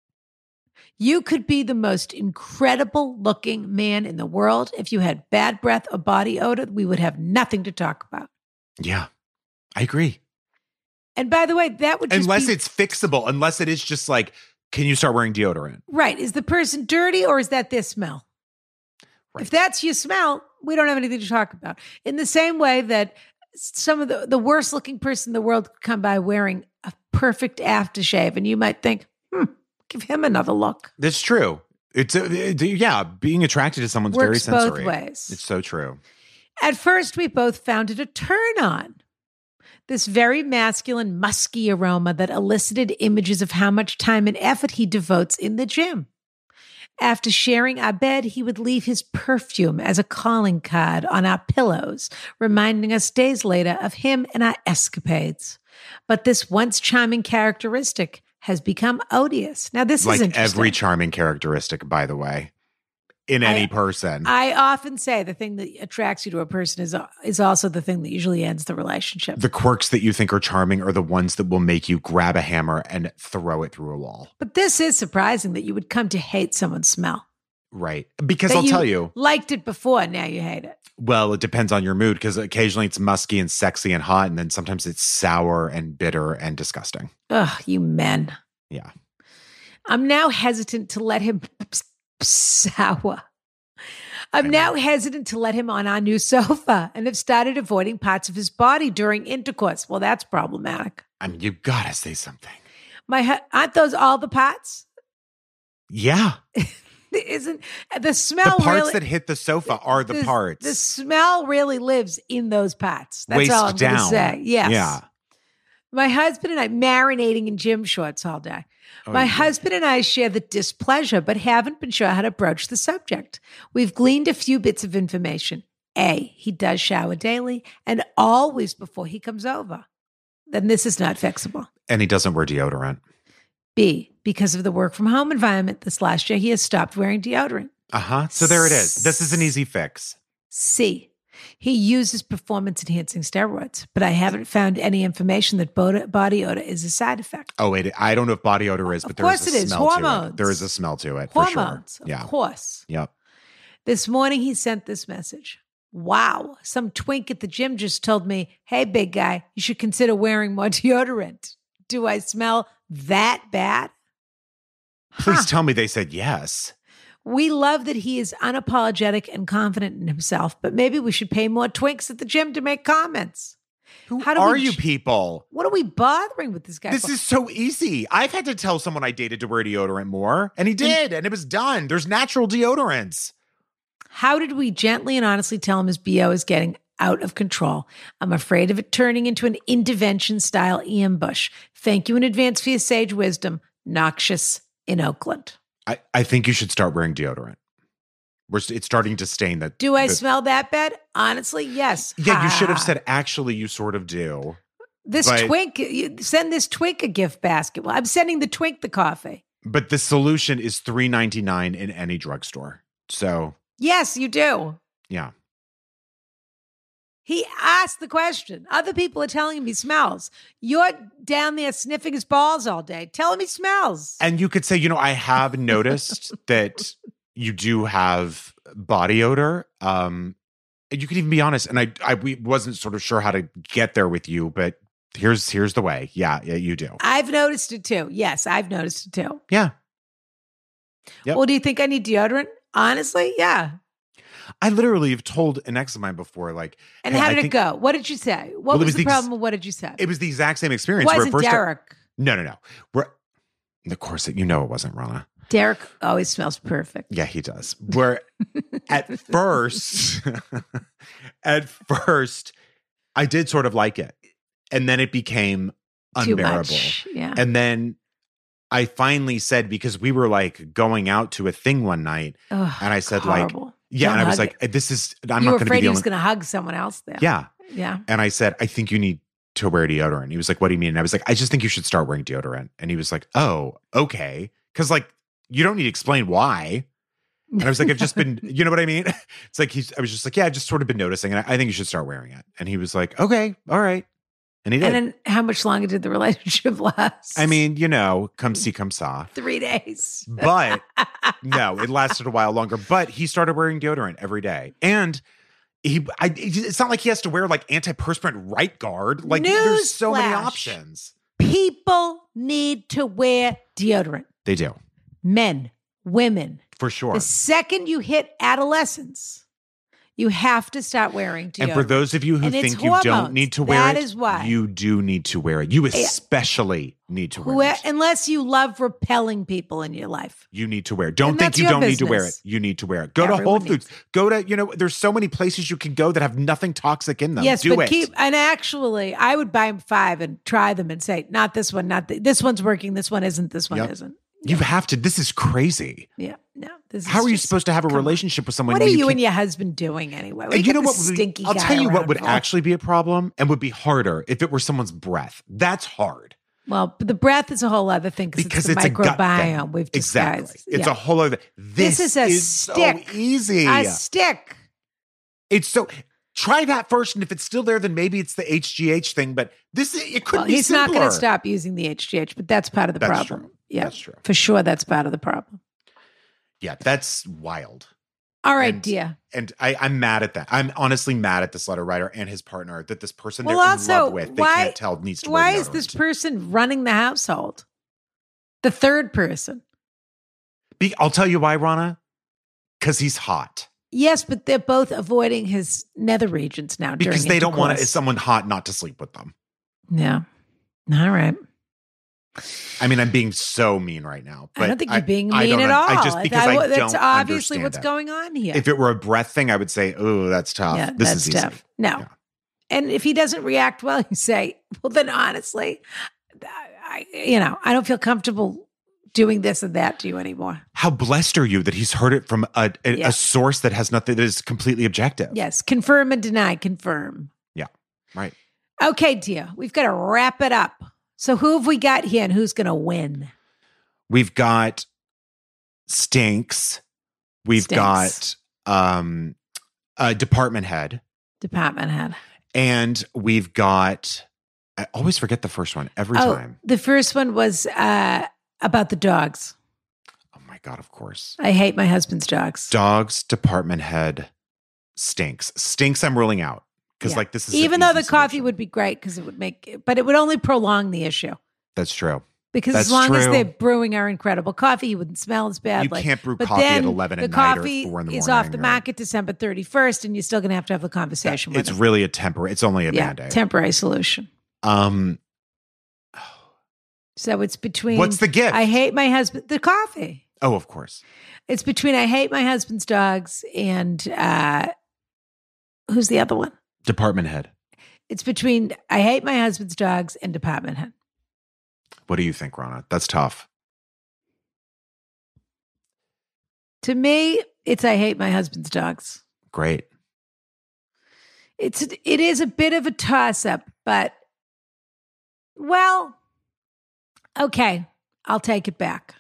You could be the most incredible looking man in the world. If you had bad breath or body odor, we would have nothing to talk about. Yeah, I agree. And by the way, that would just Unless be, it's fixable, unless it is just like, can you start wearing deodorant? right. Is the person dirty or is that their smell? Right. If that's your smell, we don't have anything to talk about. In the same way that some of the, the worst looking person in the world could come by wearing a perfect aftershave and you might think, hmm, give him another look. That's true. It's a, it, yeah, being attracted to someone's very Works sensory. both ways. It's so true. At first, we both found it a turn on. This very masculine, musky aroma that elicited images of how much time and effort he devotes in the gym. After sharing our bed, he would leave his perfume as a calling card on our pillows, reminding us days later of him and our escapades. But this once charming characteristic has become odious. Now, this Like is interesting. every charming characteristic, by the way, in any I- person. I often say the thing that attracts you to a person is, is also the thing that usually ends the relationship. The quirks that you think are charming are the ones that will make you grab a hammer and throw it through a wall. But this is surprising that you would come to hate someone's smell. Right. Because That I'll tell you, liked it before, now you hate it. well, it depends on your mood because occasionally it's musky and sexy and hot, and then sometimes it's sour and bitter and disgusting. Ugh, you men. Yeah. I'm now hesitant to let him sour. I'm now hesitant to let him on our new sofa and have started avoiding parts of his body during intercourse. Well, that's problematic. I mean, you gotta say something. My hu- aren't those all the parts? Yeah. Isn't the smell The parts really, that hit the sofa are the, parts. The smell really lives in those parts. That's Waist all I'm going to down. say. Yes. Yeah. My husband and I marinating in gym shorts all day. Oh, My yeah. husband and I share the displeasure, but haven't been sure how to broach the subject. We've gleaned a few bits of information. A, he does shower daily and always before he comes over. Then this is not fixable. And he doesn't wear deodorant. B, because of the work from home environment this last year, he has stopped wearing deodorant. Uh huh. So there it is. This is an easy fix. C, He uses performance-enhancing steroids, but I haven't found any information that body odor is a side effect. Oh, wait. I don't know if body odor is, but there is a smell to it. There is a smell to it, for sure. Hormones, of course. Yep. This morning, he sent this message. Wow, some twink at the gym just told me, hey, big guy, you should consider wearing more deodorant. Do I smell that bad? Please huh. tell me they said yes. We love that he is unapologetic and confident in himself, but maybe we should pay more twinks at the gym to make comments. Who How do are we, you people? What are we bothering with this guy This for? is so easy. I've had to tell someone I dated to wear deodorant more, and he did, and it was done. There's natural deodorants. How did we gently and honestly tell him his B O is getting out of control? I'm afraid of it turning into an intervention-style Ian Bush. Thank you in advance for your sage wisdom. Noxious in Oakland. I, I think you should start wearing deodorant. We're, it's starting to stain that. Do I the, smell that bad? Honestly, yes. Yeah, ha. You should have said, actually, you sort of do. This but, twink, you send this twink a gift basket. Well, I'm sending the twink the coffee. But the solution is three ninety-nine in any drugstore. So... Yes, you do. Yeah. He asked the question. Other people are telling him he smells. You're down there sniffing his balls all day. Tell him he smells. And you could say, you know, I have noticed that you do have body odor. Um, you could even be honest. And I, I we wasn't sort of sure how to get there with you, but here's here's the way. Yeah, yeah, you do. I've noticed it too. Yes, I've noticed it too. Yeah. Yep. Well, do you think I need deodorant? Honestly, yeah. I literally have told an ex of mine before, like, and hey, how did think, it go? What did you say? What well, was, was the, the problem? What did you say? It was the exact same experience. Wasn't where first Derek? I, no, no, no. We're, of course, you know it wasn't Rana. Derek always smells perfect. Yeah, he does. Where at first, at first, I did sort of like it, and then it became unbearable. Too much. Yeah, and then. I finally said, because we were like going out to a thing one night, Ugh, and I said horrible. like, yeah, Don't and I was like like, this is, I'm you not were going to be afraid the he only- was going to hug someone else there. Yeah. Yeah. And I said, I think you need to wear deodorant. He was like, what do you mean? And I was like, I just think you should start wearing deodorant. And he was like, oh, okay. Cause like, you don't need to explain why. And I was like, I've just been, you know what I mean? It's like, he's, I was just like, yeah, I've just sort of been noticing. And I, I think you should start wearing it. And he was like, okay, all right. And he did. And then how much longer did the relationship last? I mean, you know, come see, come saw. Three days. But no, it lasted a while longer. But he started wearing deodorant every day. And he, I, it's not like he has to wear like antiperspirant right guard. Like News there's so flash. many options. People need to wear deodorant. They do. Men, women. For sure. The second you hit adolescence, you have to start wearing deodorant. And for those of you who and think you don't need to wear that it, is why. you do need to wear it. You especially need to wear Where, it. Unless you love repelling people in your life. You need to wear it. Don't And think you your don't business. need to wear it. You need to wear it. Go Everyone to Whole Foods. needs. Go to, you know, there's so many places you can go that have nothing toxic in them. Yes, do but it. keep, and actually, I would buy them five and try them and say, not this one, not the, this one's working, this one isn't, this one Yep. isn't. You have to. This is crazy. Yeah, no. This How is are you just, supposed to have a come relationship on. with someone? What are where you, you and your husband doing anyway? And you know what? Would Would be, I'll tell you what would for? actually be a problem and would be harder if it were someone's breath. That's hard. Well, but the breath is a whole other thing Because it's the it's a gut thing. microbiome we've Exactly. discussed. It's Yeah. a whole other. This, This is a is stick. so easy. A stick. It's so. Try that first, and if it's still there, then maybe it's the H G H thing. But this, it could Well, be he's simpler. not going to stop using the H G H, but that's part of the That's problem. true. Yeah, That's true. For sure, that's part of the problem. Yeah, that's wild. All right, And- dear. And I, I'm mad at that. I'm honestly mad at this letter writer and his partner that this person Well, they're also, in love with, they why- can't tell needs to Why wear is this deodorant. person running the household? The third person. Be, I'll tell you why, Rana. Because he's hot. Yes, but they're both avoiding his nether regions now. Because during they don't want intercourse. to, someone hot not to sleep with them. Yeah. All right. I mean, I'm being so mean right now. But I don't think you're being I mean don't at un- all. I just because I, I- don't that's obviously understand what's it. going on here. If it were a breath thing, I would say, "Oh, that's tough. yeah, this that's is easy." tough. No. Yeah. And if he doesn't react well, you say, well, then honestly, I, you know, I don't feel comfortable doing this and that to you anymore. How blessed are you that he's heard it from a, a, Yeah. a source that has nothing, that is completely objective? Yes. Confirm and deny. Confirm. Yeah. Right. Okay, dear. We've got to wrap it up. So who have we got here and who's going to win? We've got Stinks. We've Stinks. got um, a department head. Department head. And we've got, I always forget the first one every oh, time. The first one was uh, about the dogs. Oh my God, of course. I hate my husband's dogs. Dogs department head stinks. Stinks I'm ruling out. Because Yeah. like this is Even an though the easy coffee solution. would be great because it would make, but it would only prolong the issue. That's true. Because That's as long as true. they're brewing our incredible coffee, you wouldn't smell as bad. You like, can't brew but coffee at then eleven at the night or coffee four in the is morning, off the or- market December thirty-first, and you're still going to have to have a conversation with It's them. really a temporary, it's only a yeah, Band-Aid. temporary solution. um, So it's between. What's the gift? I hate my husband. The coffee. Oh, of course. It's between I hate my husband's dogs and uh, who's the other one? Department head. It's between I hate my husband's dogs and department head. What do you think, Rana? That's tough. To me, it's I hate my husband's dogs. Great. It's it is a bit of a toss up, but well, okay, I'll take it back.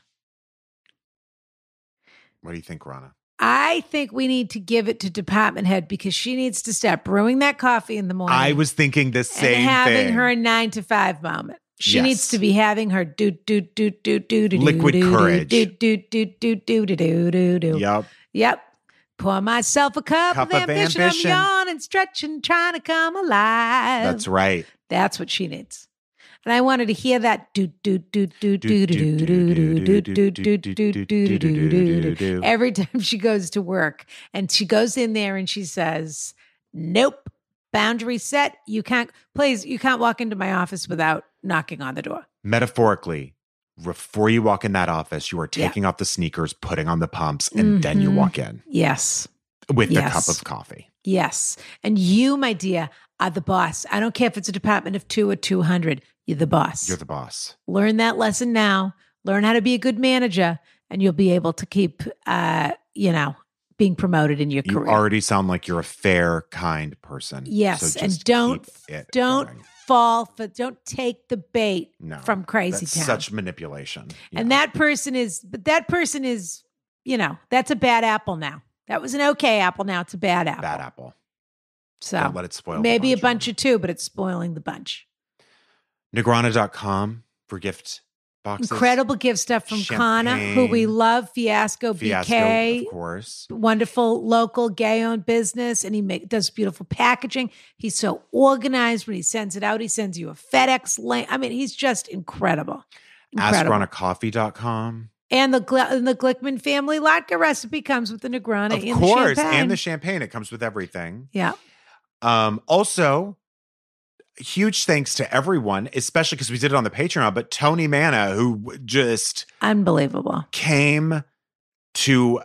What do you think, Rana? I think we need to give it to department head because she needs to start brewing that coffee in the morning. I was thinking the same and having thing. her nine to five moment. She Yes. needs to be having her do do do do do do Liquid do, courage. do do do do do do do do do. Yep. Yep. Pour myself a cup, Cup of of ambition. ambition. I'm yawning, stretching, trying to come alive. That's right. That's what she needs. And I wanted to hear that do do do do do do do do do do do do do do do every time she goes to work. And she goes in there and she says, "Nope, boundary set. You can't, please, you can't walk into my office without knocking on the door." Metaphorically, before you walk in that office, you are taking off the sneakers, putting on the pumps, and then you Mhm. walk in Yes, with the Yes. cup of coffee. yes. And you, my dear, are the boss. I don't care if it's a department of two or two hundred. You're the boss. You're the boss. Learn that lesson now. Learn how to be a good manager, and you'll be able to keep, uh, you know, being promoted in your You career. already sound like you're a fair, kind person. Yes, So and just don't keep it don't going. fall for don't take the bait No, from Crazy That's Town. such manipulation. And Yeah. that person is, but that person is, you know, that's a bad apple now. That was an okay apple. Now it's a bad apple. bad apple. So Don't let it spoil. the maybe a bunch, bunch of two, but it's spoiling the bunch. Negrana dot com for gift boxes. Incredible gift stuff from Connor, who we Champagne. love. Fiasco, Fiasco, B K. of course. Wonderful local gay-owned business, and he make, does beautiful packaging. He's so organized when he sends it out. He sends you a FedEx link. I mean, he's just incredible. ask Incredible. rana coffee dot com. And the Gl- and the Glickman family latke recipe comes with the Negrana Of and course. the champagne. And the champagne. It comes with everything. yeah. Um, also, huge thanks to everyone, especially because we did it on the Patreon, but Tony Manna, who just Unbelievable. came to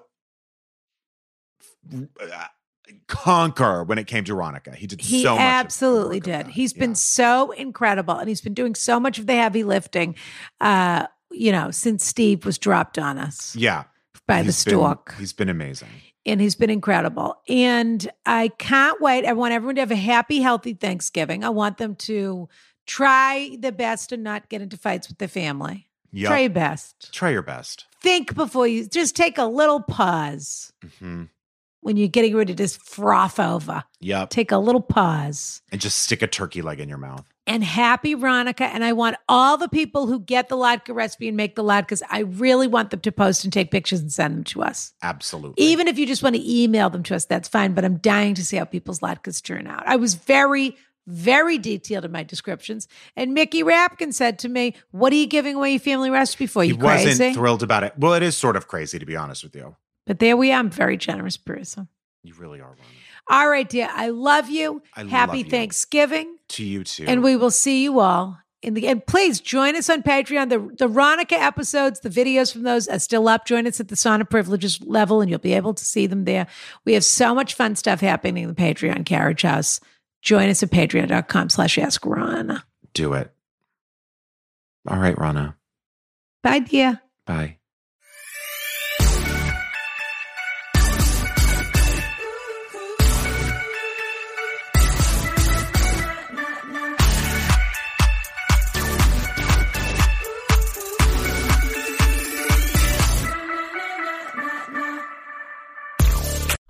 uh, conquer when it came to Ronica. He did He so much. of the absolutely work of did. that. He's Yeah. been so incredible, and he's been doing so much of the heavy lifting, uh, you know, since Steve was dropped on us Yeah. by the He's been- stork. He's been amazing. And he's been incredible. And I can't wait. I want everyone to have a happy, healthy Thanksgiving. I want them to try their best and not get into fights with their family. Yep. Try your best. Try your best. Think before you just take a little pause hmm when you're getting ready to just froth over. Yep. Take a little pause. And just stick a turkey leg in your mouth. And happy Ronica. And I want all the people who get the latke recipe and make the latkes, I really want them to post and take pictures and send them to us. Absolutely. Even if you just want to email them to us, that's fine. But I'm dying to see how people's latkes turn out. I was very, very detailed in my descriptions. And Mickey Rapkin said to me, "What are you giving away your family recipe for? You he crazy?" wasn't thrilled about it. Well, it is sort of crazy, to be honest with you. But there we are. I'm a very generous person. You really are, Rana. All right, dear. I love you. I Happy love you. Thanksgiving. To you too. And we will see you all in the and please join us on Patreon. The the Ronica episodes, the videos from those are still up. Join us at the Sauna Privileges level and you'll be able to see them there. We have so much fun stuff happening in the Patreon Carriage House. Join us at patreon.com slash ask Rana. Do it. All right, Rana. Bye, dear. Bye.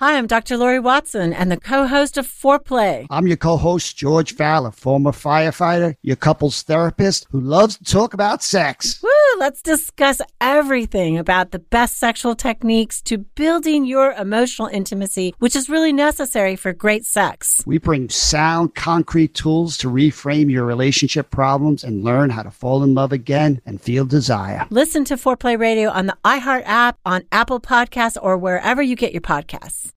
Hi, I'm Doctor Lori Watson and the co-host of Foreplay. I'm your co-host, George Fowler, former firefighter, your couples therapist who loves to talk about sex. Woo! Let's discuss everything about the best sexual techniques to building your emotional intimacy, which is really necessary for great sex. We bring sound, concrete tools to reframe your relationship problems and learn how to fall in love again and feel desire. Listen to Foreplay Radio on the iHeart app, on Apple Podcasts, or wherever you get your podcasts.